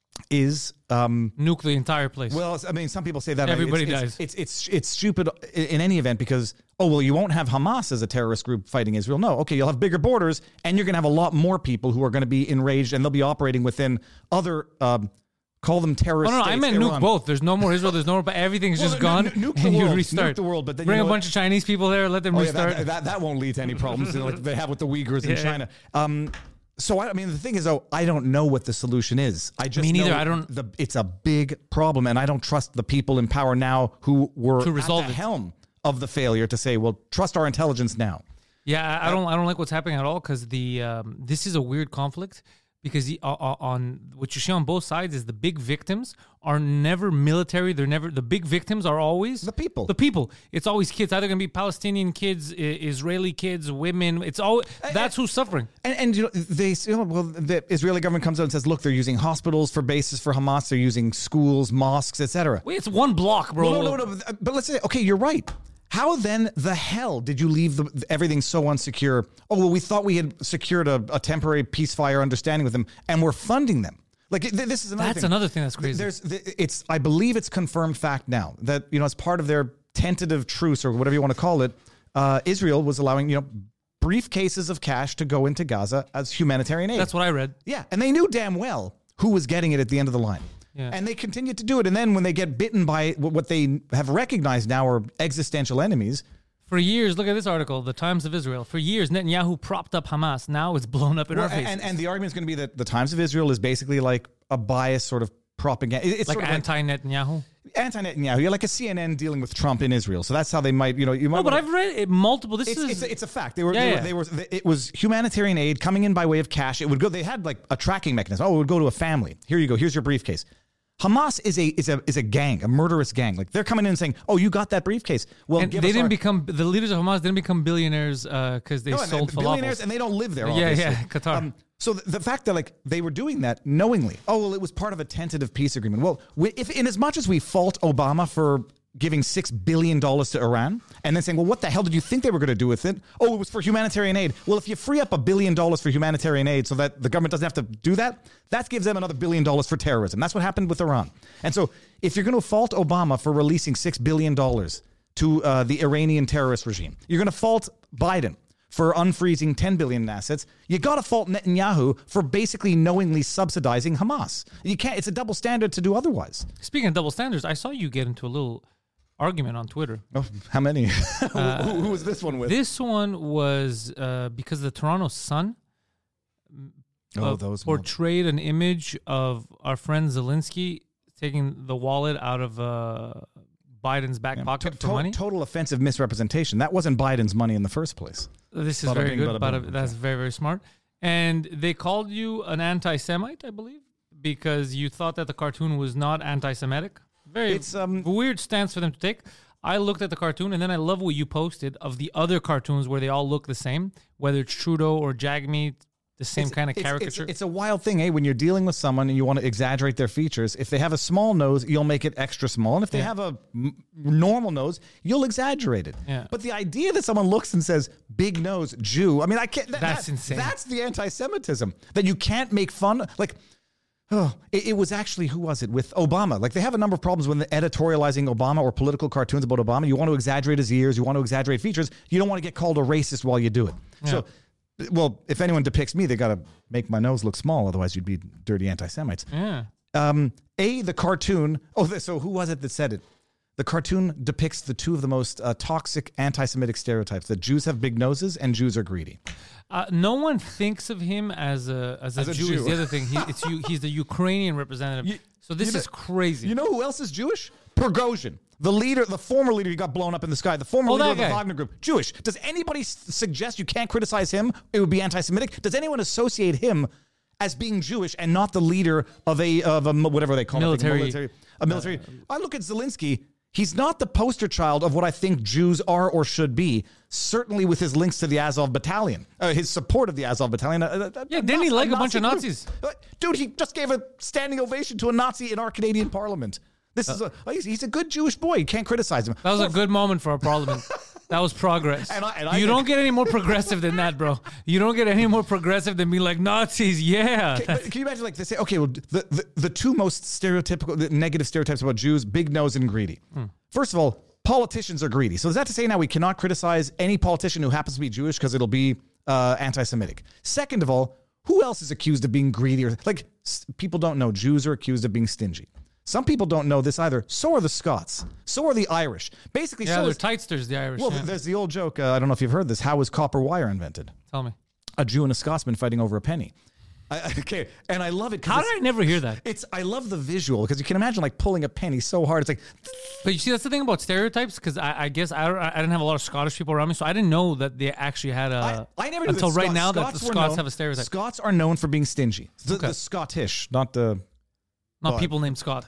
is nuke the entire place. Well, I mean, some people say that everybody dies. It's stupid in any event because you won't have Hamas as a terrorist group fighting Israel. No, okay, you'll have bigger borders, and you're going to have a lot more people who are going to be enraged, and they'll be operating within other call them terrorist. No, states. I meant Iran. nuke both. There's no more Israel. There's no more. But everything's just gone. Nuke the and world. You restart. Nuke the world. But then bring a bunch of Chinese people there. Let them restart. That won't lead to any problems like they have with the Uyghurs in China. So I mean, the thing is, though, I don't know what the solution is. I just Me neither. know I don't. It's a big problem, and I don't trust the people in power now who were To resolve at the it. helm of the failure to say, "Well, trust our intelligence now." Yeah, I don't like what's happening at all because this is a weird conflict because on what you see on both sides is the big victims are never military. They're never the big victims are always The people. The people. It's always kids. Either going to be Palestinian kids, Israeli kids, women. It's all that's who's suffering. And you know they say, the Israeli government comes out and says, "Look, they're using hospitals for bases for Hamas. They're using schools, mosques, etc." Wait, it's one block, bro. Well, no. But let's say, okay, you're right. How then the hell did you leave everything so unsecure? Oh, well, we thought we had secured a temporary ceasefire understanding with them, and we're funding them. Like this is another That's thing. another thing that's crazy. I believe it's confirmed fact now that as part of their tentative truce or whatever you want to call it, Israel was allowing briefcases of cash to go into Gaza as humanitarian aid. That's what I read. Yeah, and they knew damn well who was getting it at the end of the line. Yeah. And they continued to do it. And then when they get bitten by what they have recognized now are existential enemies. For years, look at this article, The Times of Israel. For years, Netanyahu propped up Hamas. Now it's blown up in our faces. And the argument is going to be that the Times of Israel is basically like a biased sort of propaganda. It's like sort of anti-Netanyahu. Anti-Netanyahu. You're like a CNN dealing with Trump in Israel. So that's how they might, you might. No, but I've read it multiple. It's a fact. It was humanitarian aid coming in by way of cash. It would go. They had like a tracking mechanism. Oh, it would go to a family. Here you go. Here's your briefcase. Hamas is a gang, a murderous gang. Like they're coming in and saying, "Oh, you got that briefcase." Well, and the leaders of Hamas didn't become billionaires because they sold billionaires, falafels. and they don't live there. Yeah, obviously. Qatar. So the fact that they were doing that knowingly. Oh, well, it was part of a tentative peace agreement. Well, if in as much as we fault Obama for giving $6 billion to Iran and then saying, well, what the hell did you think they were going to do with it? Oh, it was for humanitarian aid. Well, if you free up $1 billion for humanitarian aid so that the government doesn't have to do that, that gives them another $1 billion for terrorism. That's what happened with Iran. And so if you're going to fault Obama for releasing $6 billion to the Iranian terrorist regime, you're going to fault Biden for unfreezing 10 billion in assets, you got to fault Netanyahu for basically knowingly subsidizing Hamas. You can't. It's a double standard to do otherwise. Speaking of double standards, I saw you get into a little argument on Twitter. Oh, how many? Who was this one with? This one was because the Toronto Sun portrayed an image of our friend Zelensky taking the wallet out of Biden's back pocket for money. Total offensive misrepresentation. That wasn't Biden's money in the first place. This is very good, but that's very, very smart. And they called you an anti-Semite, I believe, because you thought that the cartoon was not anti-Semitic. It's weird stance for them to take. I looked at the cartoon, and then I love what you posted of the other cartoons where they all look the same, whether it's Trudeau or Jagmeet, the same kind of caricature. It's a wild thing, when you're dealing with someone and you want to exaggerate their features. If they have a small nose, you'll make it extra small. And if they have a normal nose, you'll exaggerate it. Yeah. But the idea that someone looks and says, big nose, Jew, I mean, I can't. That's insane. That's the anti-Semitism. That you can't make fun. Like, it was actually, who was it? With Obama. Like, they have a number of problems when they're editorializing Obama or political cartoons about Obama. You want to exaggerate his ears. You want to exaggerate features. You don't want to get called a racist while you do it. Yeah. So, well, if anyone depicts me, they got to make my nose look small. Otherwise, you'd be dirty anti-Semites. Yeah. The cartoon. So who was it that said it? The cartoon depicts the two of the most toxic anti-Semitic stereotypes: that Jews have big noses and Jews are greedy. No one thinks of him as a Jew. Is the other thing. He's the Ukrainian representative. So this is crazy. You know who else is Jewish? Prigozhin, the leader, the former leader who got blown up in the sky, the former leader that of the guy. Wagner Group, Jewish. Does anybody suggest you can't criticize him? It would be anti-Semitic. Does anyone associate him as being Jewish and not the leader of a whatever they call Military. it, a military? I look at Zelensky. He's not the poster child of what I think Jews are or should be. Certainly, with his links to the Azov Battalion, his support of the Azov Battalion. Didn't he like a bunch of group. Nazis? Dude, he just gave a standing ovation to a Nazi in our Canadian Parliament. This is he's a good Jewish boy. You can't criticize him. That was a good moment for our parliament. That was progress. And I you think- don't get any more progressive than that, bro. You don't get any more progressive than being like Nazis. Yeah. But can you imagine, like, they say, okay, well, the two most stereotypical, the negative stereotypes about Jews, big nose and greedy. First of all, politicians are greedy. So is that to say now we cannot criticize any politician who happens to be Jewish because it'll be anti-Semitic? Second of all, who else is accused of being greedy? Or like, people don't know Jews are accused of being stingy. Some people don't know this either. So are the Scots. So are the Irish. Basically, Yeah, so they're is, tightsters, the Irish. well, yeah. there's the old joke. I don't know if you've heard this. How was copper wire invented? Tell me. A Jew and a Scotsman fighting over a penny. Okay, and I love it. 'cause How did I never hear that? I love the visual because you can imagine like pulling a penny so hard. It's like, But you see, that's the thing about stereotypes, because I guess I didn't have a lot of Scottish people around me, so I didn't know that they actually had a. I never knew until that right now that the Scots were Scots known- have a stereotype. Scots are known for being stingy. The Okay. Scottish, not the Not people named Scott.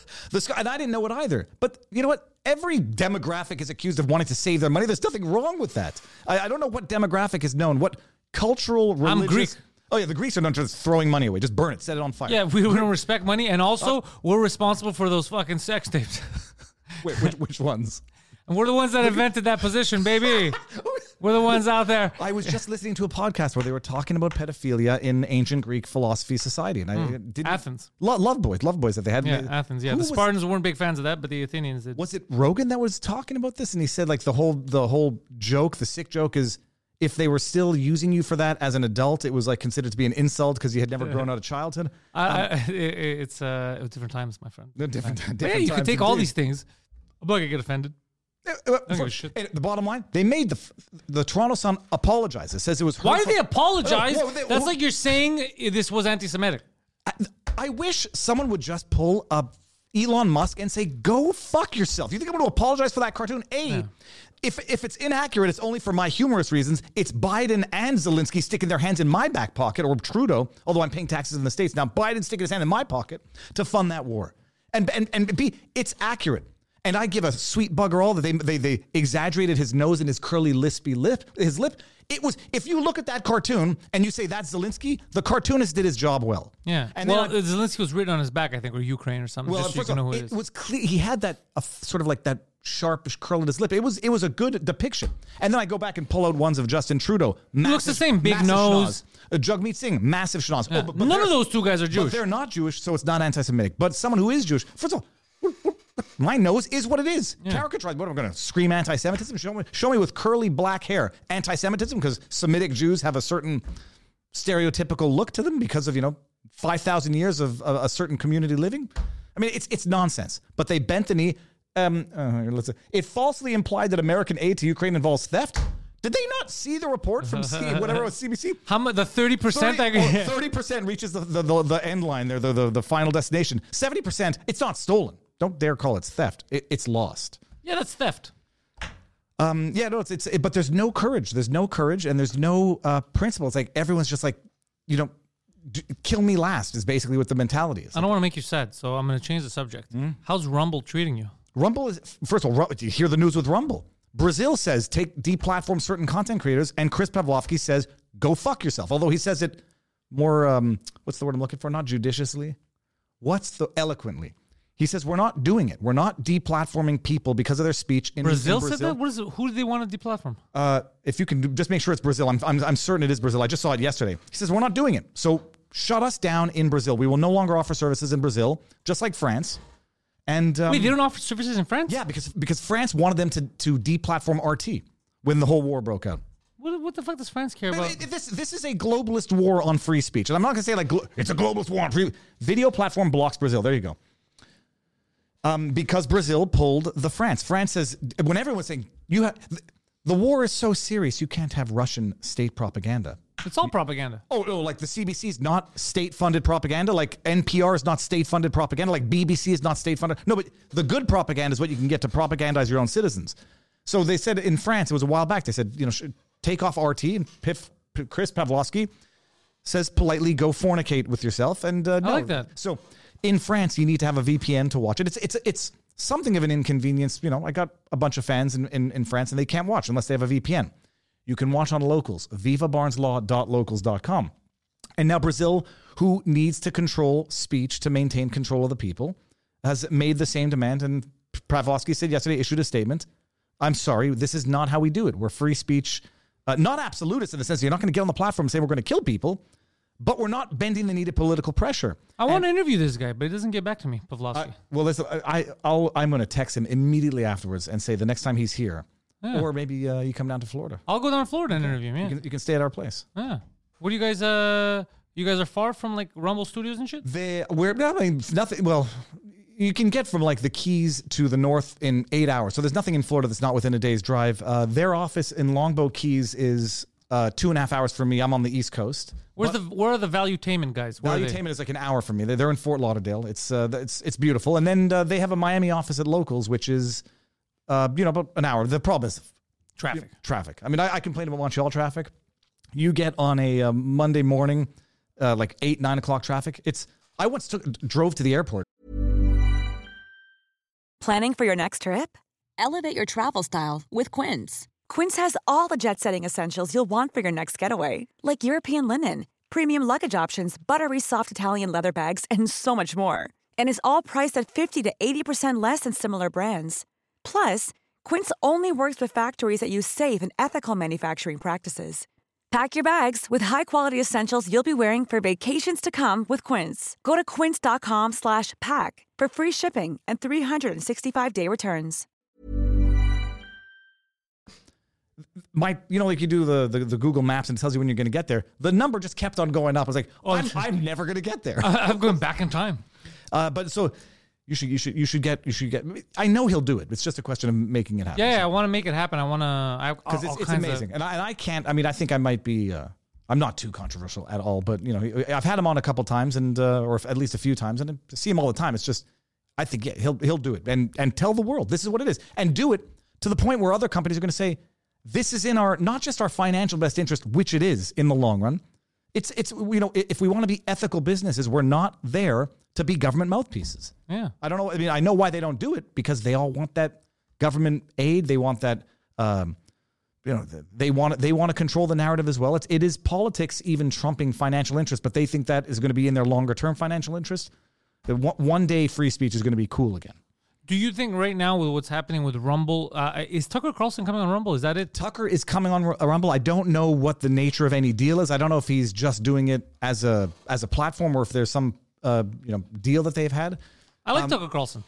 and I didn't know it either. But you know what? Every demographic is accused of wanting to save their money. There's nothing wrong with that. I don't know what demographic is known. What cultural, religious... I'm Greek. Oh, yeah, the Greeks are known for just throwing money away. Just burn it, set it on fire. Yeah, we don't respect money, and also we're responsible for those fucking sex tapes. Wait, which ones? And we're the ones that invented that position, baby. We're the ones out there. I was just listening to a podcast where they were talking about pedophilia in ancient Greek philosophy society. And I didn't... Athens. Love boys that they had. Yeah, Athens. Yeah, Who the was- Spartans weren't big fans of that, but the Athenians did. Was it Rogan that was talking about this? And he said like the whole joke, the sick joke is if they were still using you for that as an adult, it was like considered to be an insult because you had never grown out of childhood. It's different times, my friend. No, different Yeah, you can times take all indeed. these things. I'm not gonna get offended. don't give a shit. And the bottom line, they made the Toronto Sun apologize. It says it was Why hurtful. did they apologize? Oh, That's like you're saying this was anti-Semitic. I wish someone would just pull up Elon Musk and say, "Go fuck yourself." You think I'm going to apologize for that cartoon? If it's inaccurate, it's only for my humorous reasons. It's Biden and Zelensky sticking their hands in my back pocket, or Trudeau, although I'm paying taxes in the States. Now Biden sticking his hand in my pocket to fund that war. And B, it's accurate. And I give a sweet bugger all that they exaggerated his nose and his curly his lip. It was, if you look at that cartoon and you say that's Zelensky, the cartoonist did his job well. Yeah. And Well, then Zelensky was written on his back, I think, or Ukraine or something. well, just so you first can of know all, who it it is. was clear. He had that sort of like that sharpish curl in his lip. It was a good depiction. And then I go back and pull out ones of Justin Trudeau. looks the same, big massive nose. schnoz. Jagmeet Singh, massive schnoz. Yeah. But None they're- of those two guys are But Jewish. they're not Jewish, so it's not anti-Semitic. But someone who is Jewish, first of all, my nose is what it is. Caricaturized. What am I going to scream anti-Semitism? Show me with curly black hair anti-Semitism because Semitic Jews have a certain stereotypical look to them because of 5,000 years of a certain community living. I mean, it's nonsense. But they bent the knee. It falsely implied that American aid to Ukraine involves theft. Did they not see the report from whatever it was, CBC? How much? The 30%? 30% reaches the end line there, the final destination. 70%, it's not stolen. Don't dare call it theft. It's lost. Yeah, that's theft. But there's no courage. There's no courage and there's no principle. It's like everyone's just like, kill me last is basically what the mentality is. I don't want to make you sad, so I'm going to change the subject. How's Rumble treating you? Rumble is, first of all, do you hear the news with Rumble? Brazil says deplatform certain content creators, and Chris Pavlovsky says go fuck yourself. Although he says it more, what's the word I'm looking for? Not judiciously. Eloquently. He says we're not doing it. We're not deplatforming people because of their speech. Brazil said that? What is it? Who do they want to deplatform? If you can just make sure it's Brazil. I'm certain it is Brazil. I just saw it yesterday. He says we're not doing it. So shut us down in Brazil. We will no longer offer services in Brazil, just like France. And Wait, they don't offer services in France? yeah, because France wanted them to deplatform RT when the whole war broke out. What the fuck does France care about? This is a globalist war on free speech, and I'm not going to say like it's a globalist war on free. Video platform blocks Brazil. There you go. Because Brazil pulled the France. France says when everyone's saying the war is so serious, you can't have Russian state propaganda. It's all propaganda. Oh, like the CBC is not state-funded propaganda. Like NPR is not state-funded propaganda. Like BBC is not state-funded. No, but the good propaganda is what you can get to propagandize your own citizens. So they said in France, it was a while back, they said, take off RT, and Chris Pavlovsky says politely, go fornicate with yourself. And no. I like that. So in France, you need to have a VPN to watch it. It's something of an inconvenience. I got a bunch of fans in France, and they can't watch unless they have a VPN. You can watch on Locals, vivabarneslaw.locals.com. And now Brazil, who needs to control speech to maintain control of the people, has made the same demand. And Pavlovsky said yesterday, issued a statement. I'm sorry, this is not how we do it. We're free speech, not absolutist in the sense that you're not going to get on the platform and say we're going to kill people, but we're not bending the needed political pressure. I want to interview this guy, but he doesn't get back to me, Pavlovsky. Well, listen, I'm going to text him immediately afterwards and say the next time he's here, or maybe you come down to Florida. I'll go down to Florida and interview him. Yeah. You can stay at our place. Yeah. What do you guys? You guys are far from like Rumble Studios and shit. Nothing. Well, you can get from like the Keys to the north in 8 hours. So there's nothing in Florida that's not within a day's drive. Their office in Longboat Keys is 2.5 hours from me. I'm on the East Coast. Where are the Valuetainment guys? Valuetainment is like an hour from me. They're in Fort Lauderdale. It's beautiful. And then they have a Miami office at Locals, which is about an hour. The problem is traffic. I mean, I complain about Montreal traffic. You get on a Monday morning, like 8, 9 o'clock traffic. I once drove to the airport. Planning for your next trip? Elevate your travel style with Quince. Quince has all the jet-setting essentials you'll want for your next getaway, like European linen, premium luggage options, buttery soft Italian leather bags, and so much more. And is all priced at 50 to 80% less than similar brands. Plus, Quince only works with factories that use safe and ethical manufacturing practices. Pack your bags with high-quality essentials you'll be wearing for vacations to come with Quince. Go to quince.com/pack for free shipping and 365-day returns. Like you do the Google Maps and it tells you when you're going to get there. The number just kept on going up. I was like, I'm never going to get there. I'm going back in time. But so you should get. I know he'll do it. It's just a question of making it happen. Yeah, I want to make it happen. I want to because it's amazing. And I can't. I mean, I think I might be. I'm not too controversial at all, but I've had him on a couple times and or at least a few times, and I see him all the time. It's just I think he'll do it and tell the world this is what it is and do it to the point where other companies are going to say this is in our not just our financial best interest, which it is in the long run. It's if we want to be ethical businesses, we're not there to be government mouthpieces. Yeah. I don't know. I mean, I know why they don't do it because they all want that government aid. They want that, they want to control the narrative as well. It is politics even trumping financial interest, but they think that is going to be in their longer term financial interest. That one day free speech is going to be cool again. Do you think right now with what's happening with Rumble, is Tucker Carlson coming on Rumble? Is that it? Tucker is coming on Rumble. I don't know what the nature of any deal is. I don't know if he's just doing it as a platform or if there's some deal that they've had. I like Tucker Carlson.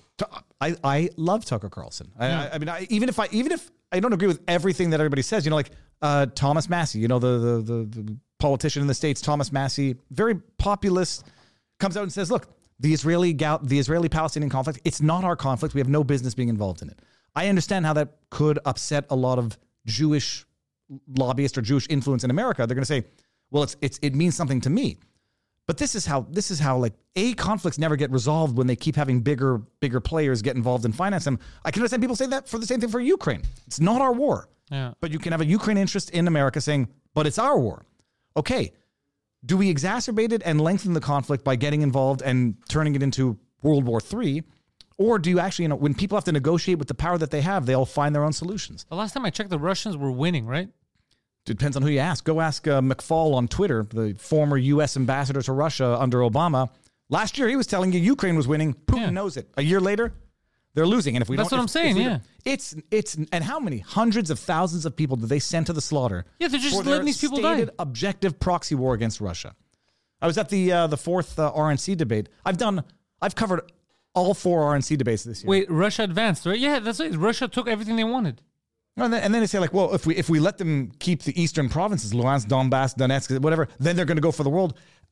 I love Tucker Carlson. I mean, even if I don't agree with everything that everybody says, like Thomas Massey, the politician in the States, Thomas Massey, very populist, comes out and says, look, the Israeli-Palestinian conflict, it's not our conflict. We have no business being involved in it. I understand how that could upset a lot of Jewish lobbyists or Jewish influence in America. They're going to say, well, it means something to me. But this is how like conflicts never get resolved when they keep having bigger players get involved and finance them. I can understand people say that for the same thing for Ukraine. It's not our war. Yeah. But you can have a Ukraine interest in America saying, but it's our war. Okay. Do we exacerbate it and lengthen the conflict by getting involved and turning it into World War III? Or do you actually, when people have to negotiate with the power that they have, they all find their own solutions? The last time I checked, the Russians were winning, right? Depends on who you ask. Go ask McFaul on Twitter, the former U.S. ambassador to Russia under Obama. Last year, he was telling you Ukraine was winning. Putin knows it. A year later, they're losing. And if we That's what I'm saying, yeah. It's and how many hundreds of thousands of people did they send to the slaughter? Yeah, they're just letting these people die. Objective proxy war against Russia. I was at the fourth RNC debate. I've covered all 4 RNC debates this year. Wait, Russia advanced, right? Yeah, that's it. Russia took everything they wanted. And then they say, like, well, if we let them keep the eastern provinces, Luhansk, Donbass, Donetsk, whatever, then they're going to go for the world.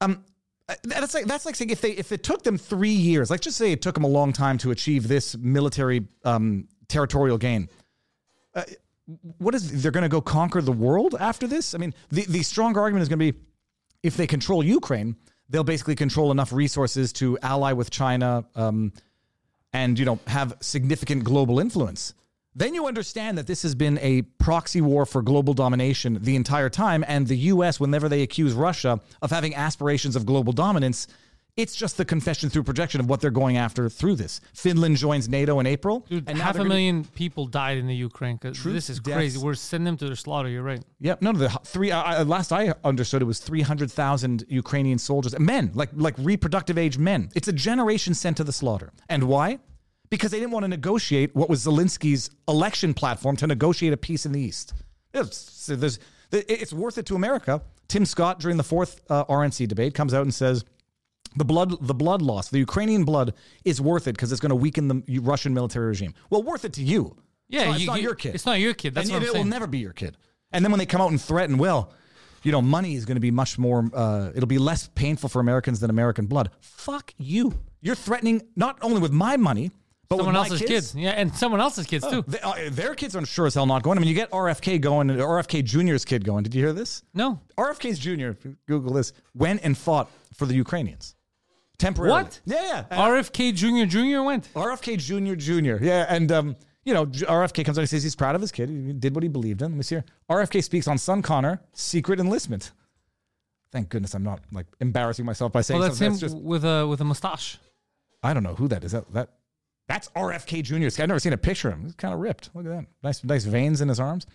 That's like saying if it took them 3 years, like just say it took them a long time to achieve this military territorial gain. they're going to go conquer the world after this? I mean, the stronger argument is going to be if they control Ukraine, they'll basically control enough resources to ally with China and, have significant global influence. Then you understand that this has been a proxy war for global domination the entire time. And the U.S., whenever they accuse Russia of having aspirations of global dominance, it's just the confession through projection of what they're going after through this. Finland joins NATO in April. Dude, and half a million people died in the Ukraine because this is crazy. deaths. We're sending them to their slaughter. You're right. Yep. No, the three. Last I understood, it was 300,000 Ukrainian soldiers, men, like reproductive age men. It's a generation sent to the slaughter. And why? Because they didn't want to negotiate what was Zelensky's election platform to negotiate a peace in the East. It's worth it to America. Tim Scott, during the fourth RNC debate, comes out and says, the blood loss, the Ukrainian blood is worth it because it's going to weaken the Russian military regime. Well, worth it to you. Yeah, it's not your kid. It's not your kid. That's what I'm it saying. will never be your kid. And then when they come out and threaten, money is going to be much more, it'll be less painful for Americans than American blood. Fuck you. You're threatening not only with my money, but someone with my else's kids. Yeah, and someone else's kids too. Their kids are sure as hell not going. I mean, you get RFK going, RFK Jr.'s kid going. Did you hear this? No. RFK's Jr., if you Google this, went and fought for the Ukrainians. Temporarily. What? Yeah. RFK Jr. went. RFK Jr. Yeah, and RFK comes out and says he's proud of his kid. He did what he believed in. Let me see here. RFK speaks on son Connor, secret enlistment. Thank goodness I'm not embarrassing myself by saying that's something. him with a mustache. I don't know who that is. That's RFK Jr. I've never seen a picture of him. He's kind of ripped. Look at that. Nice veins in his arms.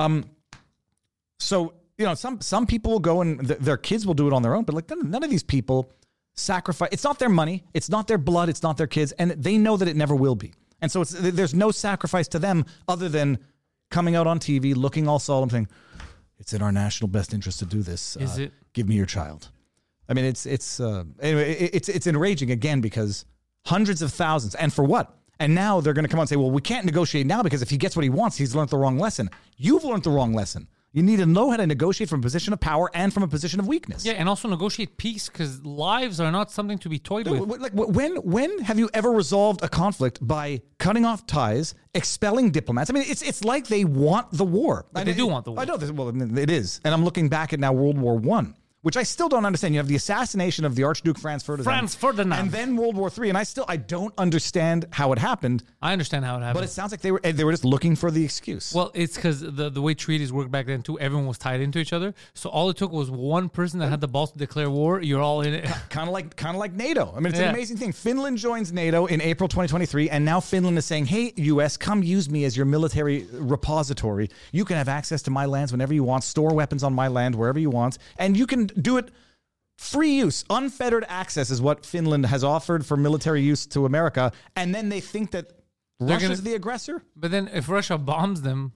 So some people will go and their kids will do it on their own, but none of these people sacrifice. It's not their money. It's not their blood. It's not their kids. And they know that it never will be. And so there's no sacrifice to them other than coming out on TV, looking all solemn, saying, it's in our national best interest to do this. Is it? Give me your child. I mean, it's enraging again because hundreds of thousands. And for what? And now they're going to come out and say, well, we can't negotiate now because if he gets what he wants, he's learned the wrong lesson. You've learned the wrong lesson. You need to know how to negotiate from a position of power and from a position of weakness. Yeah, and also negotiate peace because lives are not something to be toyed with. Like when have you ever resolved a conflict by cutting off ties, expelling diplomats? I mean, it's like they want the war. But they do want the war. I know this. Well, it is. And I'm looking back at now World War I, which I still don't understand. You have the assassination of the Archduke Franz Ferdinand. And then World War III. And I don't understand how it happened. I understand how it happened. But it sounds like they were just looking for the excuse. Well, it's because the way treaties worked back then too, everyone was tied into each other. So all it took was one person that had the balls to declare war. You're all in it. Kind of like NATO. I mean, it's an amazing thing. Finland joins NATO in April 2023, and now Finland is saying, hey, US, come use me as your military repository. You can have access to my lands whenever you want, store weapons on my land wherever you want, and you can do it free use. Unfettered access is what Finland has offered for military use to America, and then they think that Russia's the aggressor? But then if Russia bombs them...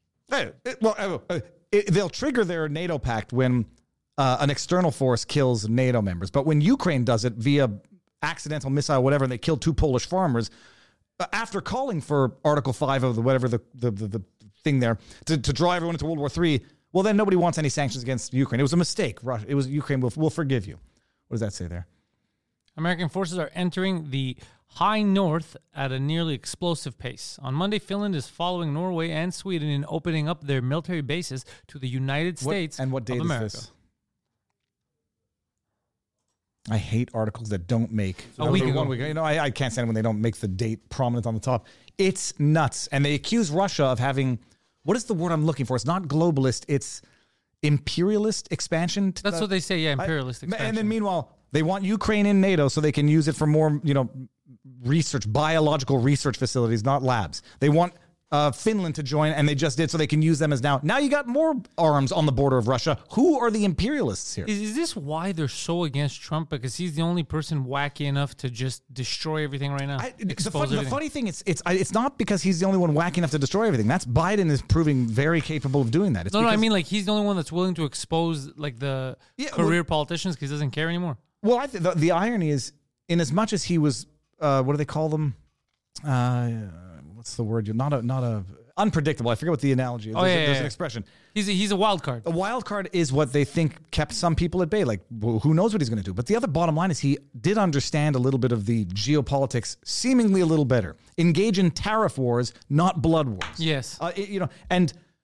they'll trigger their NATO pact when an external force kills NATO members. But when Ukraine does it via accidental missile, whatever, and they kill 2 Polish farmers, after calling for Article 5 of the thing there to draw everyone into World War III, well, then nobody wants any sanctions against Ukraine. It was a mistake. Russia, it was Ukraine. We'll forgive you. What does that say there? American forces are entering the high north at a nearly explosive pace. On Monday, Finland is following Norway and Sweden in opening up their military bases to the United States and what date of America. Is this? I hate articles that don't make a week ago. 1 week. I can't stand when they don't make the date prominent on the top. It's nuts. And they accuse Russia of having... What is the word I'm looking for? It's not globalist. It's imperialist expansion. That's what they say. Yeah, imperialist expansion. And then meanwhile, they want Ukraine in NATO so they can use it for more, research, biological research facilities, not labs. They want Finland to join, and they just did, so they can use them as now. Now you got more arms on the border of Russia. Who are the imperialists here? Is this why they're so against Trump? Because he's the only person wacky enough to just destroy everything right now. The funny thing, it's not because he's the only one wacky enough to destroy everything. That's Biden is proving very capable of doing that. I mean he's the only one that's willing to expose the career politicians because he doesn't care anymore. Well, I think the irony is, in as much as he was, what do they call them? What's the word? Not a unpredictable. I forget what the analogy is. There's an expression. He's a wild card. A wild card is what they think kept some people at bay. Like, who knows what he's going to do? But the other bottom line is he did understand a little bit of the geopolitics, seemingly a little better. Engage in tariff wars, not blood wars. Yes. And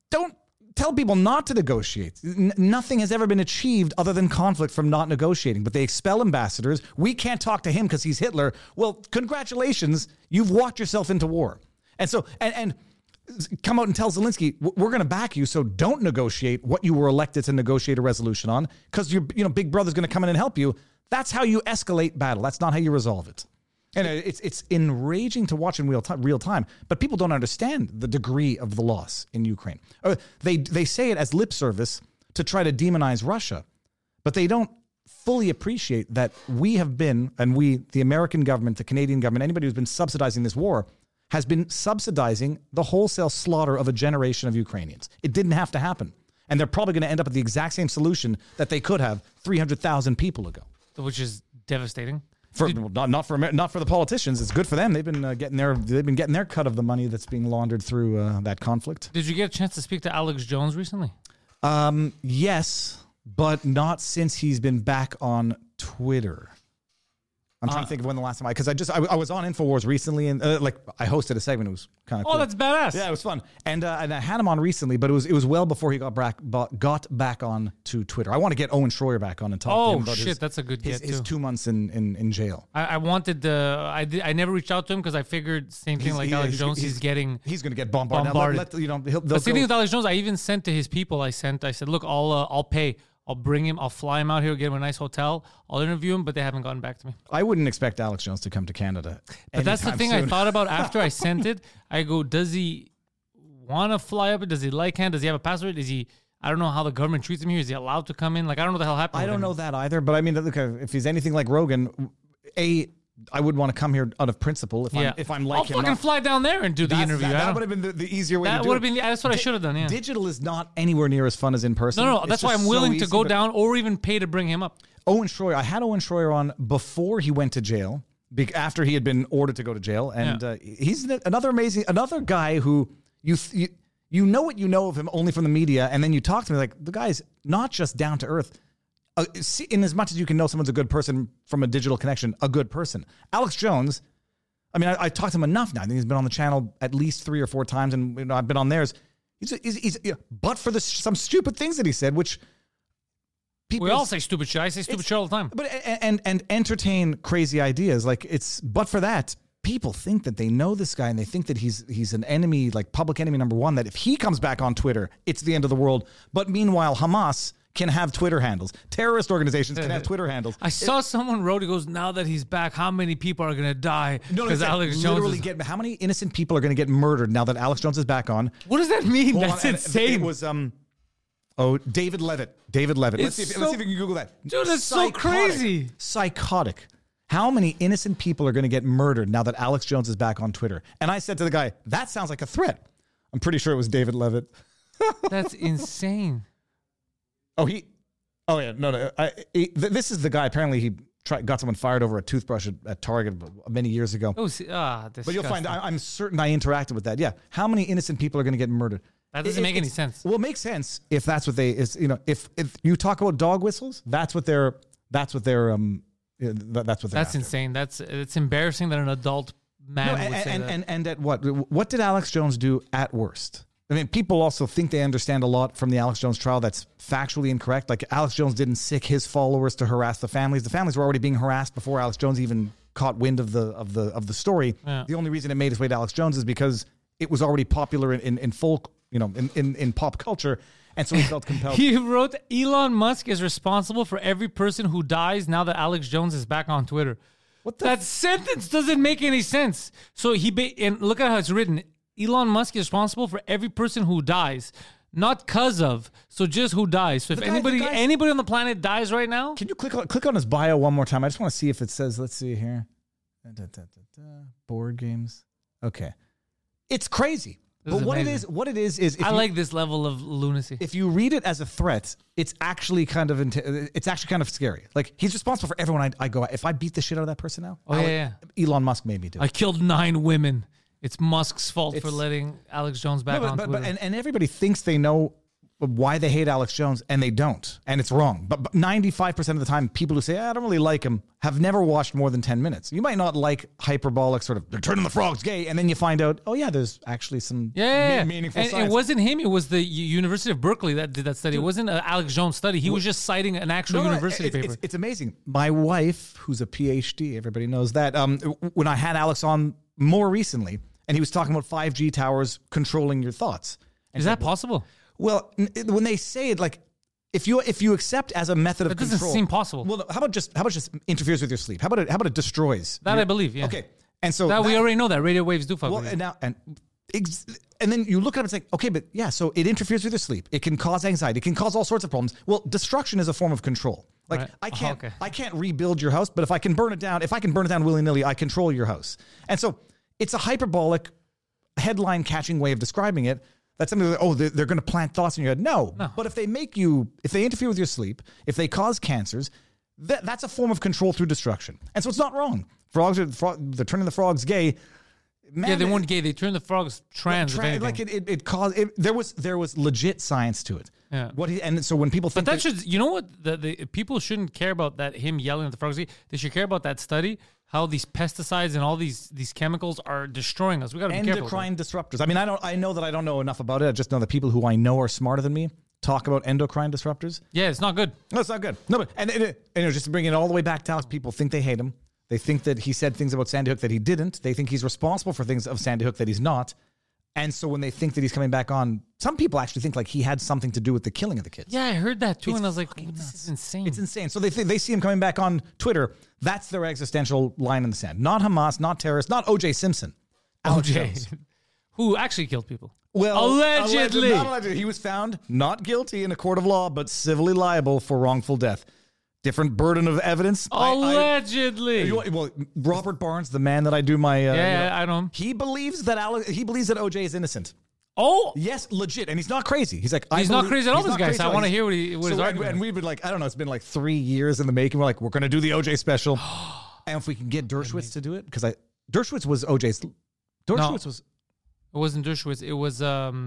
don't tell people not to negotiate. Nothing has ever been achieved other than conflict from not negotiating. But they expel ambassadors. We can't talk to him because he's Hitler. Well, congratulations. You've walked yourself into war. And so, and come out and tell Zelensky, we're going to back you, so don't negotiate what you were elected to negotiate a resolution on, because your big brother's going to come in and help you. That's how you escalate battle. That's not how you resolve it. And it's enraging to watch in real time, but people don't understand the degree of the loss in Ukraine. They say it as lip service to try to demonize Russia, but they don't fully appreciate that we have been, and we, the American government, the Canadian government, anybody who's been subsidizing this war, has been subsidizing the wholesale slaughter of a generation of Ukrainians. It didn't have to happen. And they're probably going to end up at the exact same solution that they could have 300,000 people ago. Which is devastating. Not for the politicians. It's good for them. They've been getting their cut of the money that's being laundered through that conflict. Did you get a chance to speak to Alex Jones recently? Yes, but not since he's been back on Twitter. I'm trying to think of when the last time because I was on InfoWars recently and I hosted a segment. It was kind of cool. Oh, that's badass. Yeah, it was fun. And I had him on recently, but it was well before he got back on to Twitter. I want to get Owen Schroyer back on and talk to him about that's a good get his too. 2 months in jail. I wanted I never reached out to him because I figured same thing Alex Jones. He's going to get bombarded. But same thing with Alex Jones. I even sent to his people. I said, look, I'll pay. I'll bring him. I'll fly him out here, get him a nice hotel. I'll interview him, but they haven't gotten back to me. I wouldn't expect Alex Jones to come to Canada. But that's the thing soon. I thought about after I sent it. I go, does he want to fly up? Does he like Canada? Does he have a passport? I don't know how the government treats him here. Is he allowed to come in? I don't know what the hell happened. I don't know that either. But I mean, look, if he's anything like Rogan, I would want to come here out of principle. If I'm like I'll fucking fly down there and do the interview. That would have been the easier way to do it. That would have been. That's what I should have done. Yeah. Digital is not anywhere near as fun as in person. No. That's why I'm willing to go down or even pay to bring him up. Owen Schroyer. I had Owen Schroyer on before he went to jail. After he had been ordered to go to jail, and he's another guy who you know what you know of him only from the media, and then you talk to me the guy's not just down to earth. In as much as you can know someone's a good person from a digital connection, a good person. Alex Jones, I mean, I talked to him enough now. I think he's been on the channel at least 3 or 4 times, and I've been on theirs. But for some stupid things that he said, which people... We all say stupid shit. I say stupid shit all the time. But and entertain crazy ideas. But for that, people think that they know this guy, and they think that he's an enemy, public enemy number one, that if he comes back on Twitter, it's the end of the world. But meanwhile, Hamas can have Twitter handles. Terrorist organizations can have Twitter handles. I saw someone wrote, he goes, now that he's back, how many people are going to die? Because Alex Jones how many innocent people are going to get murdered now that Alex Jones is back on? What does that mean? That's insane. It was David Levitt. Let's see if you can Google that. Dude, that's so crazy. Psychotic. How many innocent people are going to get murdered now that Alex Jones is back on Twitter? And I said to the guy, that sounds like a threat. I'm pretty sure it was David Levitt. That's insane. This is the guy. Apparently, he got someone fired over a toothbrush at Target many years ago. But you'll find, I'm certain I interacted with that. Yeah. How many innocent people are going to get murdered? That doesn't make any sense. Well, it makes sense if that's what if you talk about dog whistles, that's what they're That's insane. It's embarrassing that an adult man would say that. And at what did Alex Jones do at worst? I mean, people also think they understand a lot from the Alex Jones trial that's factually incorrect. Alex Jones didn't sick his followers to harass the families. The families were already being harassed before Alex Jones even caught wind of the story. Yeah. The only reason it made its way to Alex Jones is because it was already popular in folk, in pop culture. And so he felt compelled. He wrote, Elon Musk is responsible for every person who dies now that Alex Jones is back on Twitter. That sentence doesn't make any sense. So and look at how it's written. Elon Musk is responsible for every person who dies, not cause of. So just who dies. So if anybody on the planet dies right now, can you click on his bio one more time? I just want to see if it says. Let's see here. Board games. Okay, it's crazy. But what it is I like this level of lunacy. If you read it as a threat, it's actually kind of scary. He's responsible for everyone I go at. If I beat the shit out of that person now, Elon Musk made me do it. I killed 9 women. It's Musk's fault for letting Alex Jones back on Twitter. And everybody thinks they know why they hate Alex Jones, and they don't, and it's wrong. But 95% of the time, people who say, I don't really like him, have never watched more than 10 minutes. You might not like hyperbolic sort of, they're turning the frogs gay, and then you find out, oh yeah, there's actually some meaningful and science. it wasn't him, it was the University of Berkeley that did that study. It wasn't an Alex Jones study. He was just citing an actual university paper. It's amazing. My wife, who's a PhD, everybody knows that, when I had Alex on more recently, and he was talking about 5G towers controlling your thoughts. And Is that possible? Well, when they say it, like, if you accept as a method of That control, doesn't seem possible. Well, how about just interferes with your sleep? How about it destroys? That I believe, yeah. Okay, and so That we already know that radio waves do fuck well, with you. and then you look at it, it's like, okay, but yeah, so it interferes with your sleep. It can cause anxiety. It can cause all sorts of problems. Well, destruction is a form of control. Like Right. I can't rebuild your house, but if I can burn it down willy-nilly, I control your house. And so it's a hyperbolic, headline-catching way of describing it. That's something that, they're going to plant thoughts in your head. No. But if they interfere with your sleep, if they cause cancers, that's a form of control through destruction. And so it's not wrong. They're turning the frogs gay. Man, they weren't gay. They turned the frogs trans. If anything. Like it caused. There was legit science to it. Yeah. And so when people think, But that should, you know what? The people shouldn't care about that. Him yelling at the frogs. They should care about that study. How these pesticides and all these chemicals are destroying us. We got to be careful. endocrine disruptors. I mean, I know that I don't know enough about it. I just know that people who I know are smarter than me talk about endocrine disruptors. Yeah, it's not good. No, it's not good. No, but and just to bring it all the way back to Alex, people think they hate him. They think that he said things about Sandy Hook that he didn't. They think he's responsible for things of Sandy Hook that he's not. And so when they think that he's coming back on, some people actually think like he had something to do with the killing of the kids. Yeah, I heard that too, It's and I was like, fucking this nuts. is insane. It's insane. So they see him coming back on Twitter. That's their existential line in the sand. Not Hamas, not terrorists, not O.J. Simpson. Alex Jones. Who actually killed people. Well, allegedly. not allegedly. He was found not guilty in a court of law, but civilly liable for wrongful death. Different burden of evidence. Allegedly. Well, Robert Barnes, the man that I do my I know him. he believes that OJ is innocent. Oh, Yes, legit, and he's not crazy. He's like, He's not crazy at all, he's this not guy, crazy so at I all. wanna hear what his and, argument is. we've been like, I don't know, it's been like 3 years in the making. We're like, we're going to do the OJ special, and if we can get Dershowitz to do it, because Dershowitz was OJ's. Dershowitz was. it wasn't Dershowitz. It was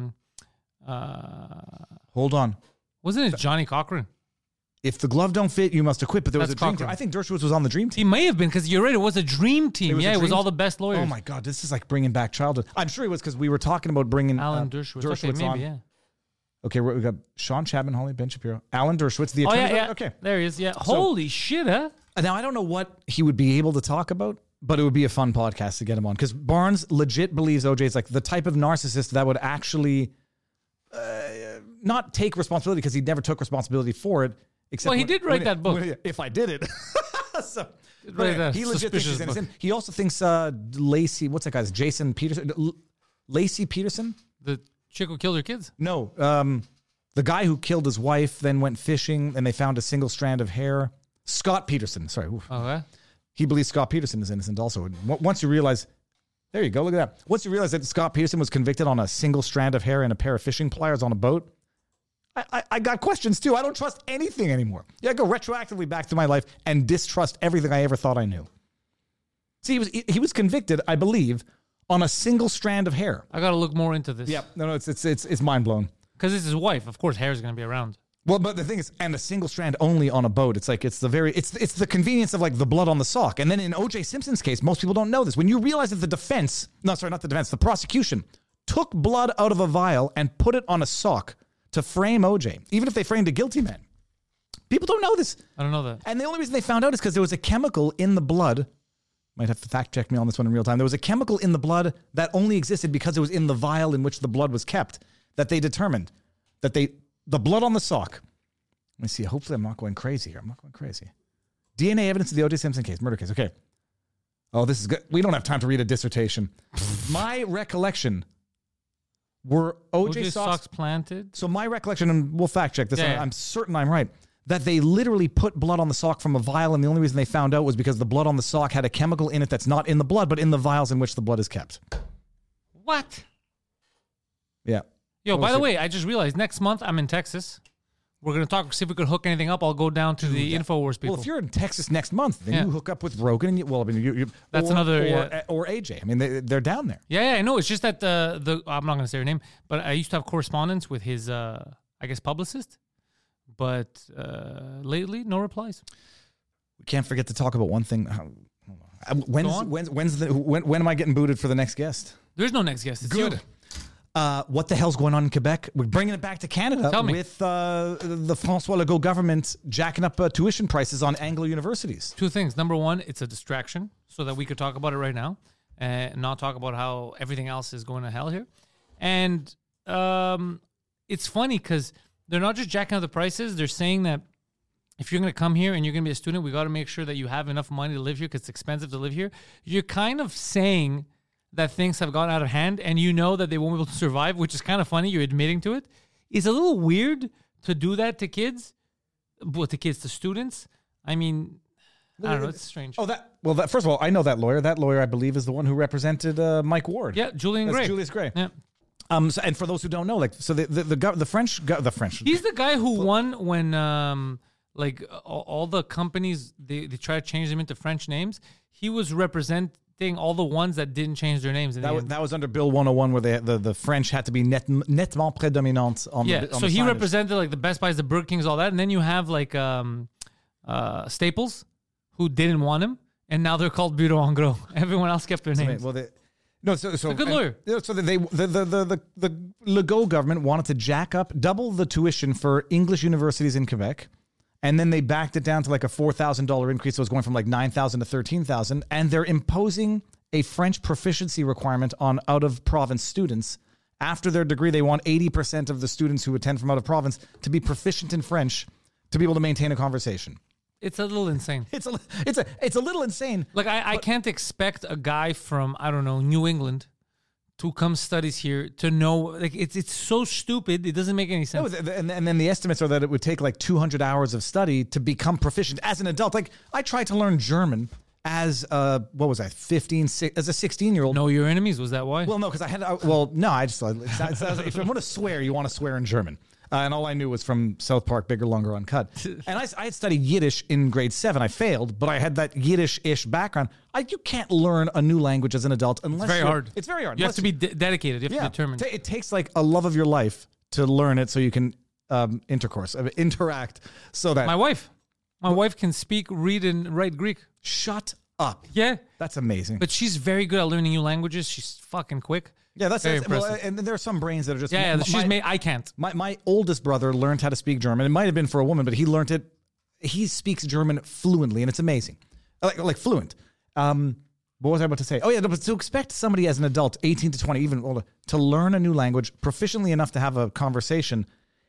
Hold on. wasn't it Johnny Cochran? If the glove don't fit, you must acquit. But there was That's a dream team. Cochran. I think Dershowitz was on the dream He team. may have been, because you're right. It was a dream team. was a It was dream all team. the best lawyers. Oh my God, this is like bringing back childhood. I'm sure it was because we were talking about bringing Alan Dershowitz. Okay, maybe, on. yeah. Okay, we got Sean Chapman, Holly, Ben Shapiro, Alan Dershowitz, the Oh, attorney. yeah. Okay. There he is. Yeah. Holy shit, huh? Now, I don't know what he would be able to talk about, but it would be a fun podcast to get him on, because Barnes legit believes OJ is like the type of narcissist that would actually not take responsibility, because he never took responsibility for it. Except Well, he did write that book. If I did it. So, Right, but he legit thinks he's suspicious innocent. He also thinks Lacey, what's that guy's? Jason Peterson? Lacey Peterson? The chick who killed her kids. No, the guy who killed his wife then went fishing and they found a single strand of hair. Scott Peterson, sorry. Oof. Okay. He believes Scott Peterson is innocent also. And once you realize, there you go, look at that. Once you realize that Scott Peterson was convicted on a single strand of hair and a pair of fishing pliers on a boat, I got questions too. I don't trust anything anymore. Yeah, I go retroactively back to my life and distrust everything I ever thought I knew. See, he was convicted, I believe, on a single strand of hair. I got to look more into this. Yeah, no, it's mind blowing. Because it's his wife. Of course, hair is going to be around. Well, but the thing is, and a single strand only on a boat. It's like it's the convenience of like the blood on the sock. And then in O.J. Simpson's case, most people don't know this. When you realize that the prosecution took blood out of a vial and put it on a sock to frame O.J., even if they framed a guilty man. People don't know this. I don't know that. And the only reason they found out is because there was a chemical in the blood. Might have to fact check me on this one in real time. There was a chemical in the blood that only existed because it was in the vial in which the blood was kept, that they determined that the blood on the sock. Let me see. Hopefully I'm not going crazy here. I'm not going crazy. DNA evidence of the O.J. Simpson case, murder case. Okay. Oh, this is good. We don't have time to read a dissertation. My recollection were O.J. socks planted. So my recollection, and we'll fact check this, Yeah. I'm certain I'm right, that they literally put blood on the sock from a vial, and the only reason they found out was because the blood on the sock had a chemical in it that's not in the blood, but in the vials in which the blood is kept. What? Yeah. Yo, We'll by the see. way, I just realized next month I'm in Texas. We're going to talk, see if we could hook anything up. I'll go down to the InfoWars people. Well, if you're in Texas next month, then Yeah. you hook up with Rogan. And you That's another, or AJ. I mean, they're down there. Yeah, I know. It's just that I'm not going to say her name, but I used to have correspondence with his. I I guess, publicist. But lately, no replies. We can't forget to talk about one thing. When am I getting booted for the next guest? There's no next guest. It's Good. you. What the hell's going on in Quebec? We're bringing it back to Canada Tell me. with the François Legault government jacking up tuition prices on Anglo universities. Two things. Number one, it's a distraction so that we could talk about it right now and not talk about how everything else is going to hell here. And it's funny because they're not just jacking up the prices. They're saying that if you're going to come here and you're going to be a student, we got to make sure that you have enough money to live here because it's expensive to live here. You're kind of saying that things have gone out of hand and you know that they won't be able to survive, which is kind of funny. You're admitting to it. It's a little weird to do that to kids, to students. I mean, I don't know. It's strange. First of all, I know that lawyer. That lawyer, I believe, is the one who represented Mike Ward. Yeah, Julian Gray. Julius Gray. Yeah. And for those who don't know, the French. He's the guy who won when all the companies they try to change them into French names. He was representing all the ones that didn't change their names. That was under Bill 101, where the French had to be nettement prédominant on the so he signage. represented like the Best Buys, the Burger Kings, all that, and then you have like Staples, who didn't want him, and now they're called Bureau en Gros. Everyone else kept their names. Well, so a good lawyer. So the Legault government wanted to double the tuition for English universities in Quebec. And then they backed it down to like a $4,000 increase. So it was going from like $9,000 to $13,000. And they're imposing a French proficiency requirement on out-of-province students. After their degree, they want 80% of the students who attend from out of province to be proficient in French to be able to maintain a conversation. It's a little insane. It's a little insane. Like I can't expect a guy from, I don't know, New England to come studies here to know, like it's so stupid. It doesn't make any sense. No, and then the estimates are that it would take like 200 hours of study to become proficient as an adult. Like I tried to learn German as as a 16-year-old. Know your enemies. Was that why? Well, no, because I had. I just if I'm going to swear, you want to swear in German. And all I knew was from South Park, Bigger, Longer, Uncut. And I had studied Yiddish in grade 7. I failed, but I had that Yiddish-ish background. You can't learn a new language as an adult unless it's very hard. It's very hard. You have to be dedicated. You have to be determined. It takes like a love of your life to learn it so you can interact. So that my wife can speak, read, and write Greek. Shut up. Yeah. That's amazing. But she's very good at learning new languages. She's fucking quick. Yeah, that's very impressive. impressive. And there are some brains that are just... I can't. My oldest brother learned how to speak German. It might have been for a woman, but he learned it. He speaks German fluently, and it's amazing. Like fluent. What was I about to say? Oh, yeah, but to expect somebody as an adult, 18 to 20, even older, to learn a new language proficiently enough to have a conversation.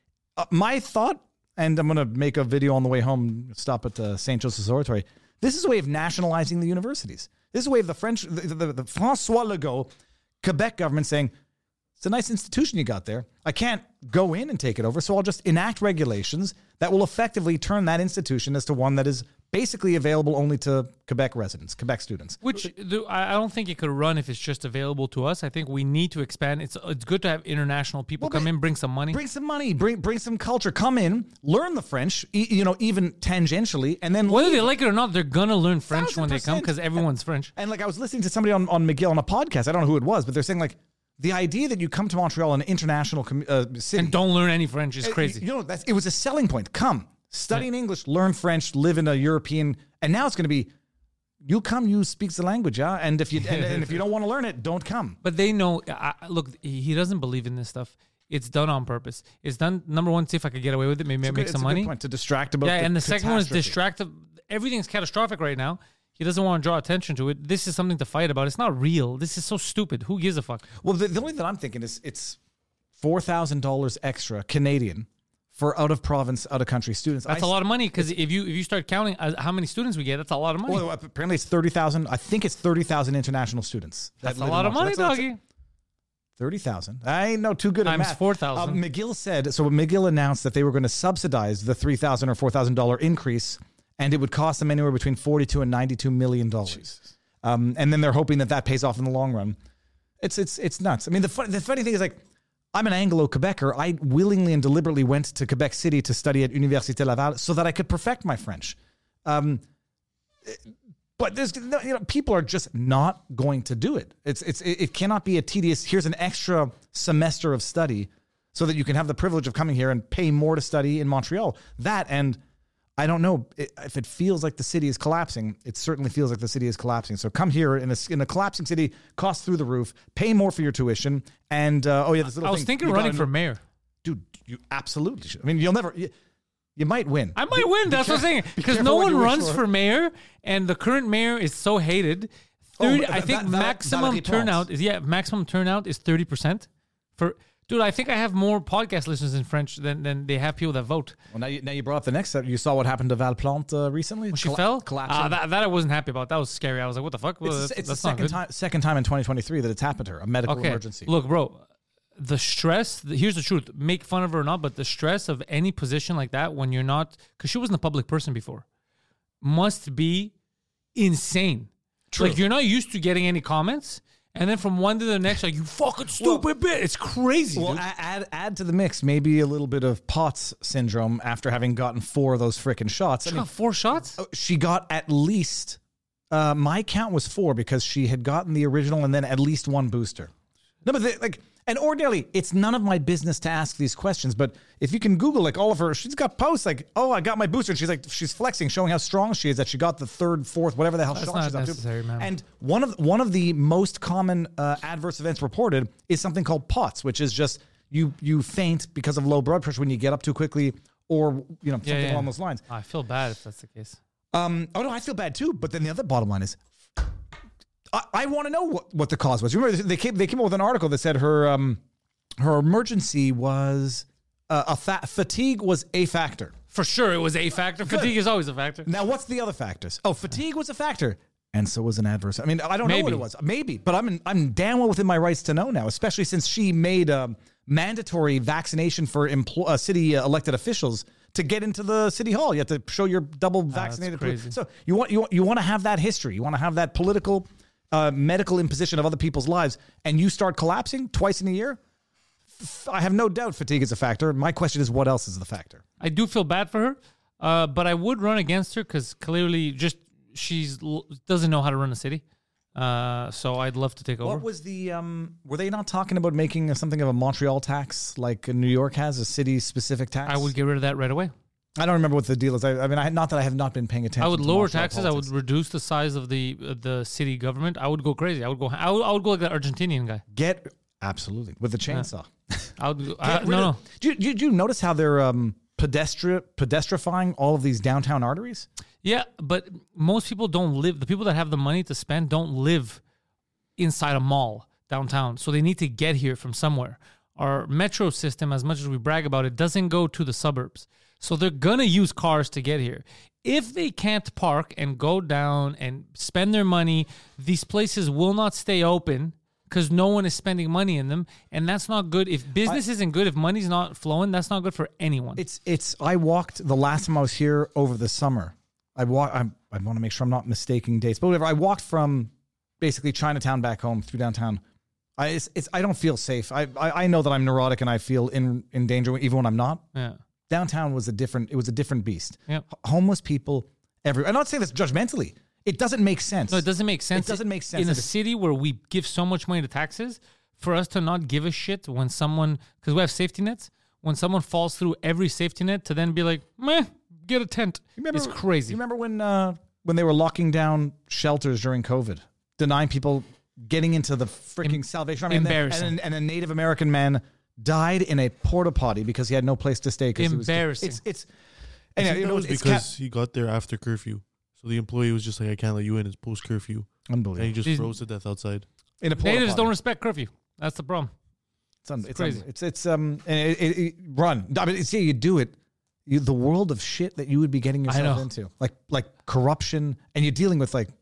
My thought, and I'm going to make a video on the way home, stop at St. Joseph's Oratory, this is a way of nationalizing the universities. This is a way of the François Legault Quebec government saying, it's a nice institution you got there. I can't go in and take it over, so I'll just enact regulations that will effectively turn that institution as to one that is basically available only to Quebec residents, Quebec students. Which I don't think it could run if it's just available to us. I think we need to expand. It's good to have international people come in, bring some money. Bring some money, bring some culture. Come in, learn the French, even tangentially, and then whether leave. they like it or not, they're gonna learn French when they come because everyone's French. And like I was listening to somebody on McGill on a podcast. I don't know who it was, but they're saying like the idea that you come to Montreal, an international city, and don't learn any French is crazy. It was a selling point. Come. Study in English, learn French, live in a European, and now it's going to be, you come, you speak the language, yeah, and if you and if you don't want to learn it, don't come. But they know. Look, he doesn't believe in this stuff. It's done on purpose. It's done. Number one, see if I could get away with it. Maybe make some money. Good point, to distract about. And the second one is distract. Everything's catastrophic right now. He doesn't want to draw attention to it. This is something to fight about. It's not real. This is so stupid. Who gives a fuck? Well, the only thing that I'm thinking is it's $4,000 extra Canadian for out-of-province, out-of-country students. That's a lot of money because if you start counting how many students we get, that's a lot of money. Well, apparently it's 30,000. I think it's 30,000 international students. That's a lot of money, doggy. 30,000. I ain't no too good at math. Times 4,000. McGill said, so McGill announced that they were going to subsidize the $3,000 or $4,000 increase, and it would cost them anywhere between $42 and $92 million. And then they're hoping that pays off in the long run. It's nuts. I mean, the funny thing is, like, I'm an Anglo-Quebecer. I willingly and deliberately went to Quebec City to study at Université Laval so that I could perfect my French. But there's, people are just not going to do it. It cannot be a tedious, here's an extra semester of study so that you can have the privilege of coming here and pay more to study in Montreal. That, and I don't know if it feels like the city is collapsing. It certainly feels like the city is collapsing. So come here in a collapsing city, cost through the roof, pay more for your tuition, and this little I was thing, thinking you running gotta- for mayor. Dude, you absolutely should. I mean, you'll never. You might win. I might win. That's what I'm saying. Because careful no what one you wish runs for mayor, and the current mayor is so hated. 30, I think maximum turnout is maximum turnout is 30%. Dude, I think I have more podcast listeners in French than they have people that vote. Well, now you brought up the next step. You saw what happened to When Valplante recently. she fell, collapsing. that I wasn't happy about. That was scary. I was like, what the fuck? Well, It's that's the not good. second time in 2023 that it's happened to her. A medical emergency. Look, bro, the stress, here's the truth. Make fun of her or not, but the stress of any position like that when you're not, because she wasn't a public person before, must be insane. True. Like, you're not used to getting any comments. And then from one to the next, like, you fucking stupid bitch. It's crazy, Well, dude. add to the mix maybe a little bit of POTS syndrome after having gotten 4 of those frickin' shots. She got 4 shots? She got at least, my count was 4 because she had gotten the original and then at least 1 booster. No, but and ordinarily, it's none of my business to ask these questions. But if you can Google, like, all of her, she's got posts like, oh, I got my booster. And she's flexing, showing how strong she is, that she got the 3rd, 4th, whatever the hell That's shot not she's up necessary, to. man. And one of the most common adverse events reported is something called POTS, which is just you faint because of low blood pressure when you get up too quickly, or something along those lines. I feel bad if that's the case. No, I feel bad too. But then the other bottom line is, I want to know what the cause was. Remember, they came up with an article that said her emergency was fatigue was a factor. For sure, it was a factor. Fatigue is always a factor. Now, what's the other factors? Oh, fatigue was a factor, and so was an adverse. I mean, I don't know what it was. Maybe, but I'm damn well within my rights to know now, especially since she made mandatory vaccination for city elected officials to get into the city hall. You have to show your double vaccinated. Crazy. So you want to have that history. You want to have that political, medical imposition of other people's lives, and you start collapsing twice in a year. I have no doubt fatigue is a factor. My question is, what else is the factor? I do feel bad for her, but I would run against her because clearly she doesn't know how to run a city. So I'd love to take over. What was the, were they not talking about making something of a Montreal tax like New York has, a city-specific tax? I would get rid of that right away. I don't remember what the deal is. I mean, not that I have not been paying attention. I would to lower Montreal taxes. politics. I would reduce the size of the city government. I would go crazy. I would go like that Argentinian guy. Absolutely with the chainsaw. I would go, no. Do you notice how they're pedestrifying all of these downtown arteries? Yeah, but most people don't live. The people that have the money to spend don't live inside a mall downtown, so they need to get here from somewhere. Our metro system, as much as we brag about it, doesn't go to the suburbs. So they're going to use cars to get here. If they can't park and go down and spend their money, these places will not stay open because no one is spending money in them. And that's not good. If business isn't good, if money's not flowing, that's not good for anyone. I walked the last time I was here over the summer. I want to make sure I'm not mistaking dates, but whatever. I walked from basically Chinatown back home through downtown. I don't feel safe. I know that I'm neurotic and I feel in danger even when I'm not. Yeah. Downtown was a different beast. Yep. Homeless people everywhere. I'm not saying this judgmentally. It doesn't make sense. No, it doesn't make sense. It doesn't make sense. In a city where we give so much money to taxes, for us to not give a shit when someone, because we have safety nets, when someone falls through every safety net to then be like, meh, get a tent. It's crazy. You remember when they were locking down shelters during COVID, denying people getting into the freaking Salvation Army? Embarrassing. And a Native American man died in a porta potty because he had no place to stay. Embarrassing. It's I think anyway, that was because he got there after curfew. So the employee was just like, I can't let you in. It's post curfew. unbelievable. And he just froze to death outside. In a porta Natives potty. don't respect curfew. That's the problem. It's crazy. Run. I mean, see, you do it. The world of shit that you would be getting yourself know. into, like corruption, and you're dealing with like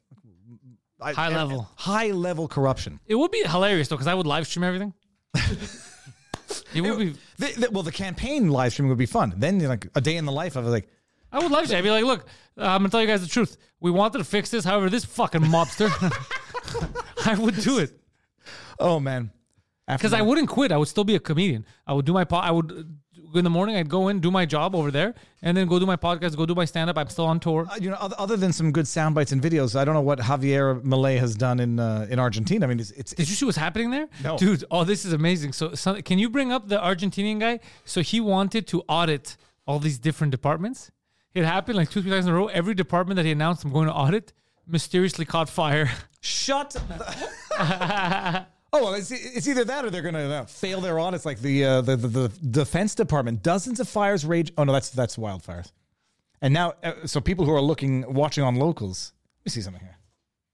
high level corruption. It would be hilarious though, because I would live stream everything. It would be. The campaign live streaming would be fun. Then like a day in the life of like, I would live stream. I'd be like, look, I'm gonna tell you guys the truth. We wanted to fix this. However, this fucking mobster, I would do it. oh man. Because I wouldn't quit. I would still be a comedian. I would do my in the morning, I'd go in, do my job over there, and then go do my podcast, go do my stand-up. I'm still on tour. Other than some good sound bites and videos, I don't know what Javier Milei has done in Argentina. I mean, it's Did you see what's happening there? No. Dude, this is amazing. So can you bring up the Argentinian guy? So he wanted to audit all these different departments. It happened like 2-3 times in a row. Every department that he announced I'm going to audit mysteriously caught fire. Shut Oh, well, it's either that or they're going to fail their audits, like the Defense Department. Dozens of fires rage. Oh no, that's wildfires. And now, so people who are watching on Locals. Let me see something here.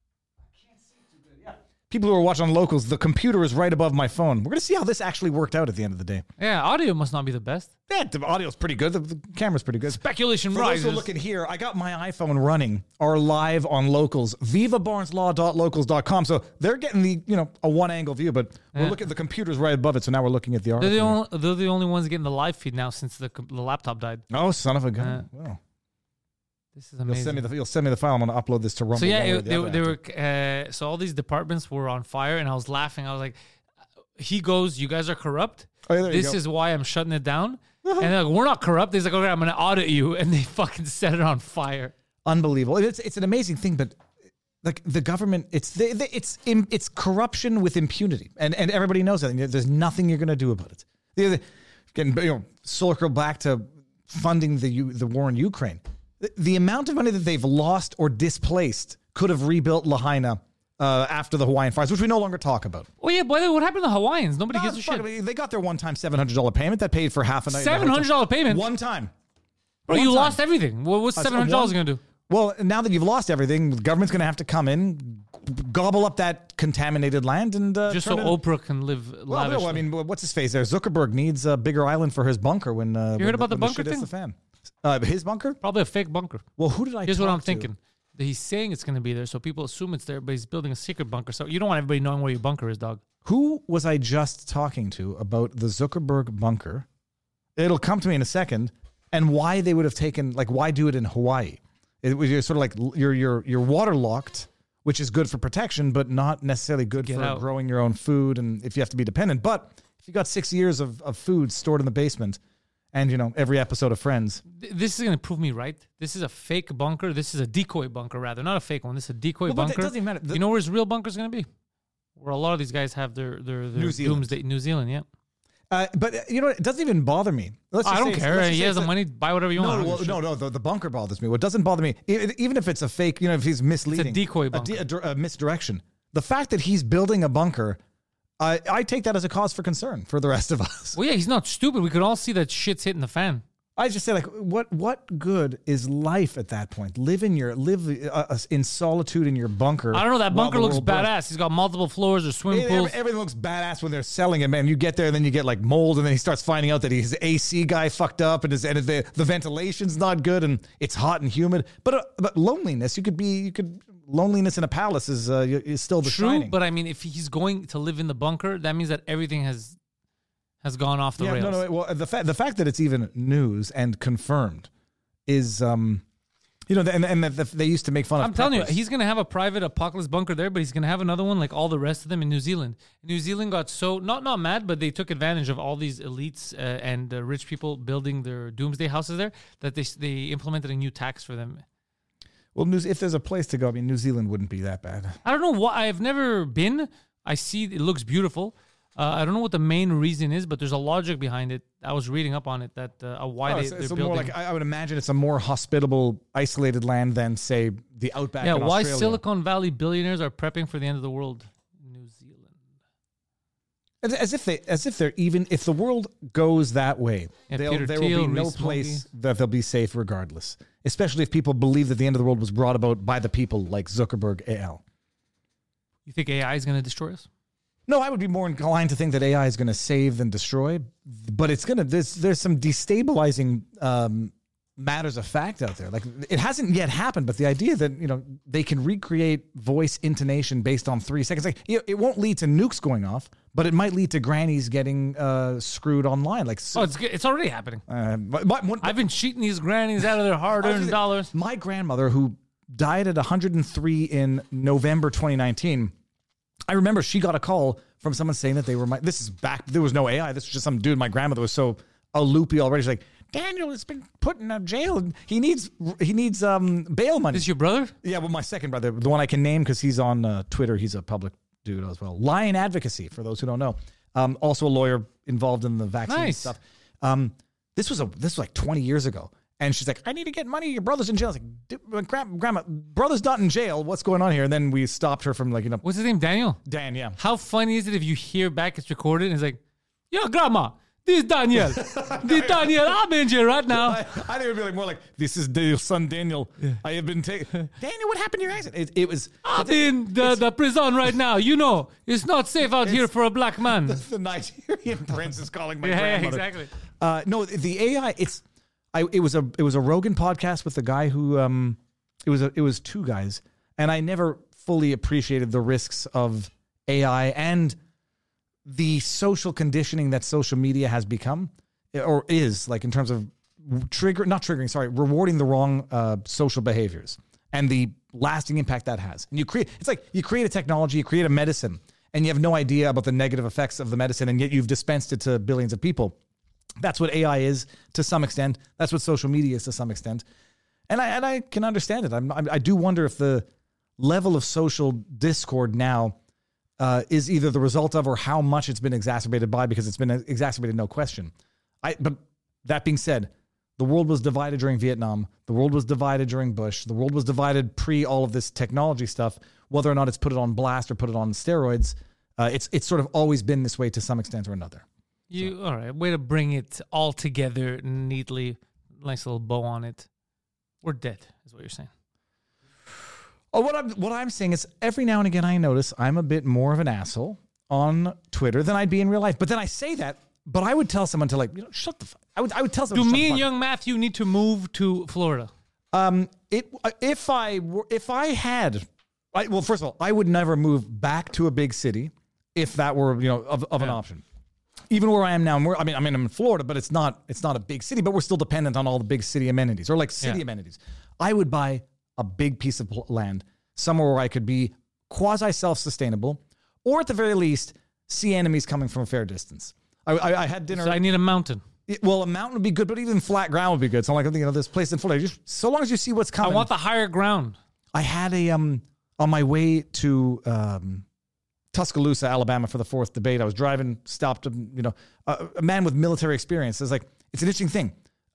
People who are watching on Locals, the computer is right above my phone. We're going to see how this actually worked out at the end of the day. Yeah, audio must not be the best. Yeah, the audio's pretty good. The camera's pretty good. Speculation For rises. those who are looking here, I got my iPhone running our live on Locals, vivabarneslaw.locals.com. So they're getting a one-angle view, but we're looking at the computer's right above it, so now we're looking at the article. They're the only ones getting the live feed now since the laptop died. Oh, son of a gun. Wow. This is amazing. You'll send me the file. I'm going to upload this to Rumble. So yeah, they were. So all these departments were on fire, and I was laughing. I was like, "He goes, you guys are corrupt. This is why I'm shutting it down." And they're like, "We're not corrupt." He's like, "Okay, I'm going to audit you," and they fucking set it on fire. Unbelievable. It's an amazing thing, but like the government, it's corruption with impunity, and everybody knows that. There's nothing you're going to do about it. Getting circle back to funding the war in Ukraine. The amount of money that they've lost or displaced could have rebuilt Lahaina after the Hawaiian fires, which we no longer talk about. Oh yeah, boy, what happened to the Hawaiians? Nobody gives a shit. They got their one-time $700 payment that paid for half a night. $700 payment? One time. Bro, you lost everything. What's $700 going to do? Well, now that you've lost everything, the government's going to have to come in, gobble up that contaminated land, and just so Oprah can live lavishly. Well, I mean, what's his face there? Zuckerberg needs a bigger island for his bunker when you heard about the bunker thing? The fan. His bunker? Probably a fake bunker. Well, who did I? Here's what I'm thinking. He's saying it's going to be there, so people assume it's there, but he's building a secret bunker. So you don't want everybody knowing where your bunker is, dog. Who was I just talking to about the Zuckerberg bunker? It'll come to me in a second. And why they would have taken, like, why do it in Hawaii? It was sort of like you're waterlocked, which is good for protection, but not necessarily good for growing your own food. And if you have to be dependent, but if you got 6 years of food stored in the basement. And, every episode of Friends. This is going to prove me right. This is a fake bunker. This is a decoy bunker, rather. Not a fake one. This is a decoy bunker. But it doesn't even matter. You know where his real bunker is going to be? Where a lot of these guys have their New Zealand. doomsday. New Zealand, yeah. But, it doesn't even bother me. I don't care. He has the money. Buy whatever you want. No. The bunker bothers me. What doesn't bother me, even if it's a fake, if he's misleading. It's a decoy bunker. A misdirection. The fact that he's building a bunker, I take that as a cause for concern for the rest of us. Well, yeah, he's not stupid. We could all see that shit's hitting the fan. I just say, like, what good is life at that point? Live in solitude in your bunker. I don't know. That bunker looks badass. He's got multiple floors or swimming pools. Everything looks badass when they're selling it, man. You get there, and then you get like mold, and then he starts finding out that his AC guy fucked up, and the ventilation's not good, and it's hot and humid. But loneliness, loneliness in a palace is still the True, shining. But I mean, if he's going to live in the bunker, that means that everything has gone off the rails. No. Well, the fact that it's even news and confirmed is, and they used to make fun of. I'm telling you, he's going to have a private apocalypse bunker there, but he's going to have another one like all the rest of them in New Zealand. New Zealand got so not mad, but they took advantage of all these elites and rich people building their doomsday houses there that they implemented a new tax for them. Well, if there's a place to go, I mean, New Zealand wouldn't be that bad. I don't know why. I've never been. I see it looks beautiful. I don't know what the main reason is, but there's a logic behind it. I was reading up on it that why they're building. More like, I would imagine it's a more hospitable, isolated land than, say, the outback. Yeah, in why Australia. Silicon Valley billionaires are prepping for the end of the world? New Zealand. As if they're even if the world goes that way, there will be no place that they'll be safe regardless. Especially if people believe that the end of the world was brought about by the people like Zuckerberg al. You think AI is going to destroy us? No, I would be more inclined to think that AI is going to save than destroy, but it's going to. There's some destabilizing matters of fact out there. Like, it hasn't yet happened, but the idea that they can recreate voice intonation based on 3 seconds, like, it won't lead to nukes going off, but it might lead to grannies getting screwed online. Like, it's already happening. But I've been cheating these grannies out of their hard-earned dollars. My grandmother, who died at 103 in November 2019. I remember she got a call from someone saying that they were this is back, there was no AI. This was just some dude. My grandmother was so loopy already. She's like, Daniel has been put in a jail and he needs bail money. This your brother? Yeah, well, my second brother, the one I can name because he's on Twitter. He's a public dude as well. Lion Advocacy, for those who don't know. Also a lawyer involved in the vaccine stuff. This was like 20 years ago. And she's like, I need to get money. Your brother's in jail. I was like, Grandma, brother's not in jail. What's going on here? And then we stopped her from What's his name? Daniel? Dan, yeah. How funny is it if you hear back it's recorded and it's like, yo, Grandma, this is Daniel. Daniel, I'm in jail right now. I think it would be like more like, this is your son Daniel. Yeah. I have been taken. Daniel, what happened to your accent? It was. I'm in the prison right now. You know, it's not safe out here for a black man. The Nigerian prince is calling my grandmother. Yeah, exactly. No, the AI, it was a Rogan podcast with the guy who it was two guys, and I never fully appreciated the risks of AI and the social conditioning that social media has become or is, like, in terms of rewarding the wrong social behaviors and the lasting impact that has. And you create a technology, you create a medicine, and you have no idea about the negative effects of the medicine, and yet you've dispensed it to billions of people. That's what AI is to some extent. That's what social media is to some extent. And I can understand it. I do wonder if the level of social discord now is either the result of or how much it's been exacerbated by, because it's been exacerbated, no question. But that being said, the world was divided during Vietnam. The world was divided during Bush. The world was divided pre all of this technology stuff. Whether or not it's put it on blast or put it on steroids, it's sort of always been this way to some extent or another. All right, way to bring it all together neatly. Nice little bow on it. We're dead, is what you're saying. Oh, what I'm saying is every now and again I notice I'm a bit more of an asshole on Twitter than I'd be in real life. But then I say that, but I would tell someone to shut the fuck. I would tell someone. Do me and young Matthew need to move to Florida? If I had, first of all, I would never move back to a big city if that were of an option. Even where I am now, I'm in Florida, but it's not a big city, but we're still dependent on all the big city amenities or like city amenities. I would buy a big piece of land somewhere where I could be quasi self-sustainable, or at the very least see enemies coming from a fair distance. I had dinner. So I need a mountain. Well, a mountain would be good, but even flat ground would be good. So I'm like, this place in Florida, just so long as you see what's coming. I want the higher ground. I had on my way to Tuscaloosa, Alabama for the 4th debate. I was driving, stopped, a man with military experience. It's an interesting thing.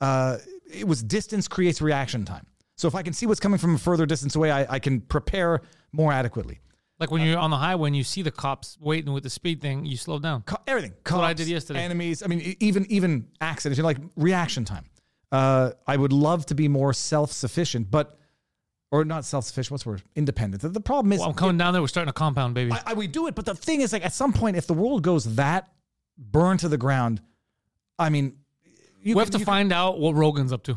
It was distance creates reaction time. So if I can see what's coming from a further distance away, I can prepare more adequately. Like when you're on the highway and you see the cops waiting with the speed thing, you slow down. Everything. Cops, that's what I did yesterday. Enemies. I mean, even accidents. Like reaction time. I would love to be more self-sufficient, or not self-sufficient. What's the word? Independent. The problem is, I'm coming down there. We're starting a compound, baby. We do it, but the thing is, like, at some point, if the world goes that burned to the ground, I mean, we have to find out what Rogan's up to.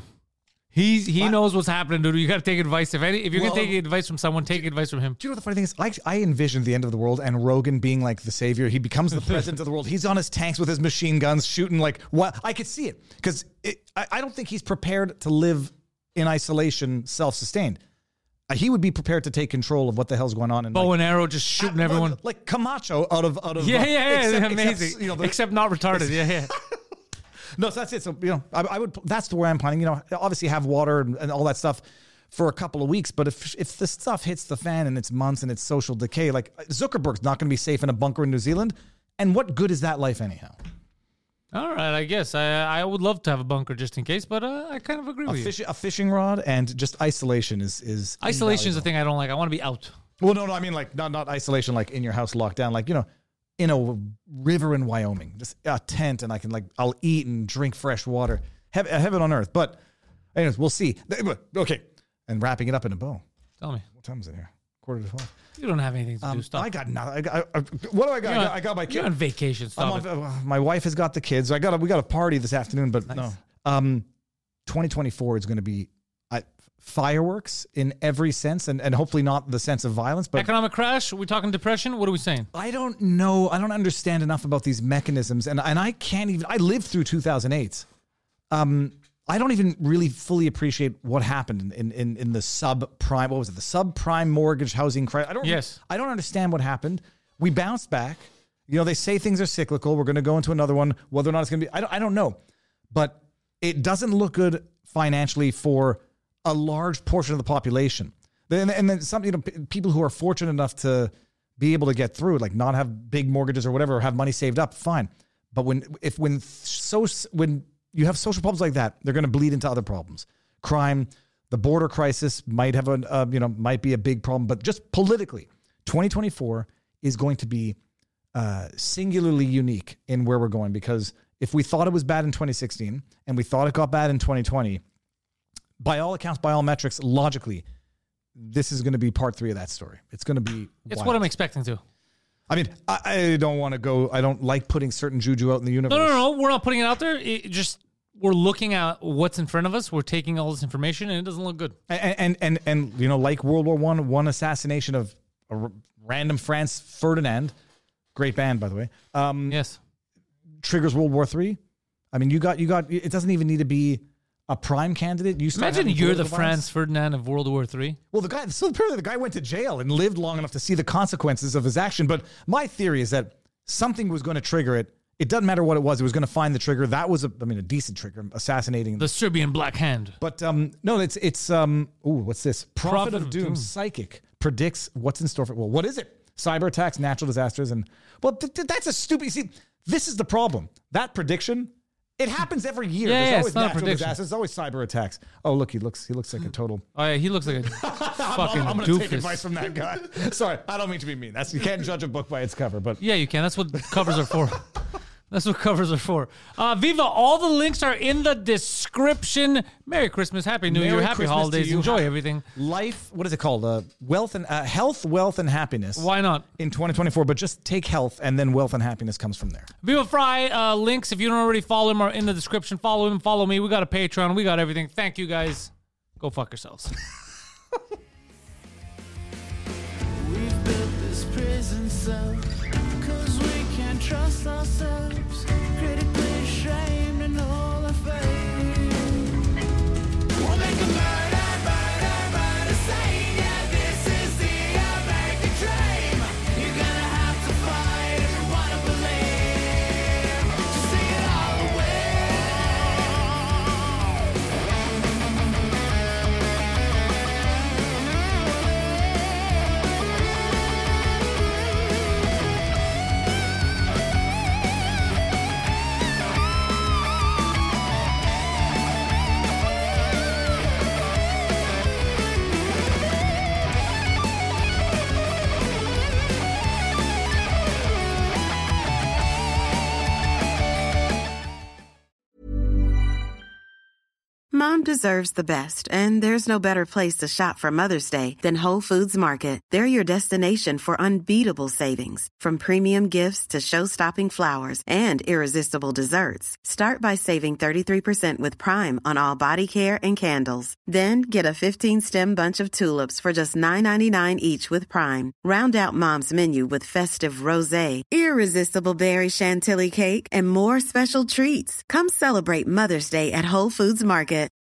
He knows what's happening, dude. You got to take advice. If you're gonna take advice from someone, take advice from him. Do you know what the funny thing is? I envisioned the end of the world and Rogan being like the savior. He becomes the president of the world. He's on his tanks with his machine guns, shooting like what? I could see it because I don't think he's prepared to live in isolation, self-sustained. He would be prepared to take control of what the hell's going on. And bow and arrow, just shooting everyone. Like Camacho out of amazing. Except not retarded. Yeah. No, so that's it. So, I would, that's the way I'm planning, obviously have water and all that stuff for a couple of weeks. But if the stuff hits the fan and it's months and it's social decay, like Zuckerberg's not going to be safe in a bunker in New Zealand. And what good is that life anyhow? All right, I guess I would love to have a bunker just in case, but I kind of agree with you. A fishing rod and just isolation is isolation is the thing I don't like. I want to be out. Well, no, I mean like not isolation like in your house locked down, like in a river in Wyoming, just a tent, and I'll eat and drink fresh water, heaven on earth. But anyways, we'll see. Okay, and wrapping it up in a bow. Tell me, what time is it here? 11:45. You don't have anything to do. Stop. I got nothing. What do I got? I got my kids. You're on vacation. Stop my wife has got the kids. We got a party this afternoon, but nice. No. 2024 is going to be fireworks in every sense, and hopefully not the sense of violence. But economic crash? Are we talking depression? What are we saying? I don't know. I don't understand enough about these mechanisms, and I can't even. I lived through 2008. I don't even really fully appreciate what happened in the subprime. What was it? The subprime mortgage housing crisis. I don't understand what happened. We bounced back. You know, they say things are cyclical. We're going to go into another one. Whether or not it's going to be, I don't know. But it doesn't look good financially for a large portion of the population. And then some, you know, people who are fortunate enough to be able to get through, like not have big mortgages or whatever, or have money saved up, fine. But when you have social problems like that, they're going to bleed into other problems. Crime, the border crisis might have might be a big problem. But just politically, 2024 is going to be singularly unique in where we're going, because if we thought it was bad in 2016 and we thought it got bad in 2020, by all accounts, by all metrics, logically, this is going to be part 3 of that story. It's going to be It's wild. what I'm expecting to. I mean, I don't want to go. I don't like putting certain juju out in the universe. No. We're not putting it out there. We're looking at what's in front of us. We're taking all this information, and it doesn't look good. And you know, like World War I, one assassination of a random Franz Ferdinand, great band by the way. Yes, triggers World War III. I mean, you got. It doesn't even need to be a prime candidate. You start imagine you're the political Franz violence. Ferdinand of World War III. Well, apparently the guy went to jail and lived long enough to see the consequences of his action. But my theory is that something was going to trigger it. It doesn't matter what it was. It was going to find the trigger. That was a decent trigger, assassinating The Serbian Black Hand. But no, it's what's this? Prophet of Doom, psychic, predicts what's in store for. Well, what is it? Cyber attacks, natural disasters, and that's a stupid. See, this is the problem. That prediction. It happens every year. Yeah, There's always it's not a natural prediction. disasters. There's always cyber attacks. Oh, look, he looks like a total. Oh yeah, he looks like a fucking I'm gonna doofus. take advice from that guy. Sorry, I don't mean to be mean. You can't judge a book by its cover, but Yeah, you can. That's what covers are for. That's what covers are for. Viva, all the links are in the description. Merry Christmas, Happy New Year, Merry Happy Christmas to Holidays. you. Enjoy everything. life. What is it called? Health, wealth, and happiness. Why not? In 2024, but just take health, and then wealth and happiness comes from there. Viva Fry, links, if you don't already follow him, are in the description. Follow him, follow me. We got a Patreon. We got everything. Thank you, guys. Go fuck yourselves. We've built this prison cell 'cause we can't trust ourselves. Critically ashamed and all our faith. We'll make a murder scene. Yeah, this is the American dream. You're gonna have to fight if you wanna believe. Just sing it all away. Mom deserves the best, and there's no better place to shop for Mother's Day than Whole Foods Market. They're your destination for unbeatable savings, from premium gifts to show-stopping flowers and irresistible desserts. Start by saving 33% with Prime on all body care and candles. Then get a 15-stem bunch of tulips for just $9.99 each with Prime. Round out Mom's menu with festive rosé, irresistible berry chantilly cake, and more special treats. Come celebrate Mother's Day at Whole Foods Market.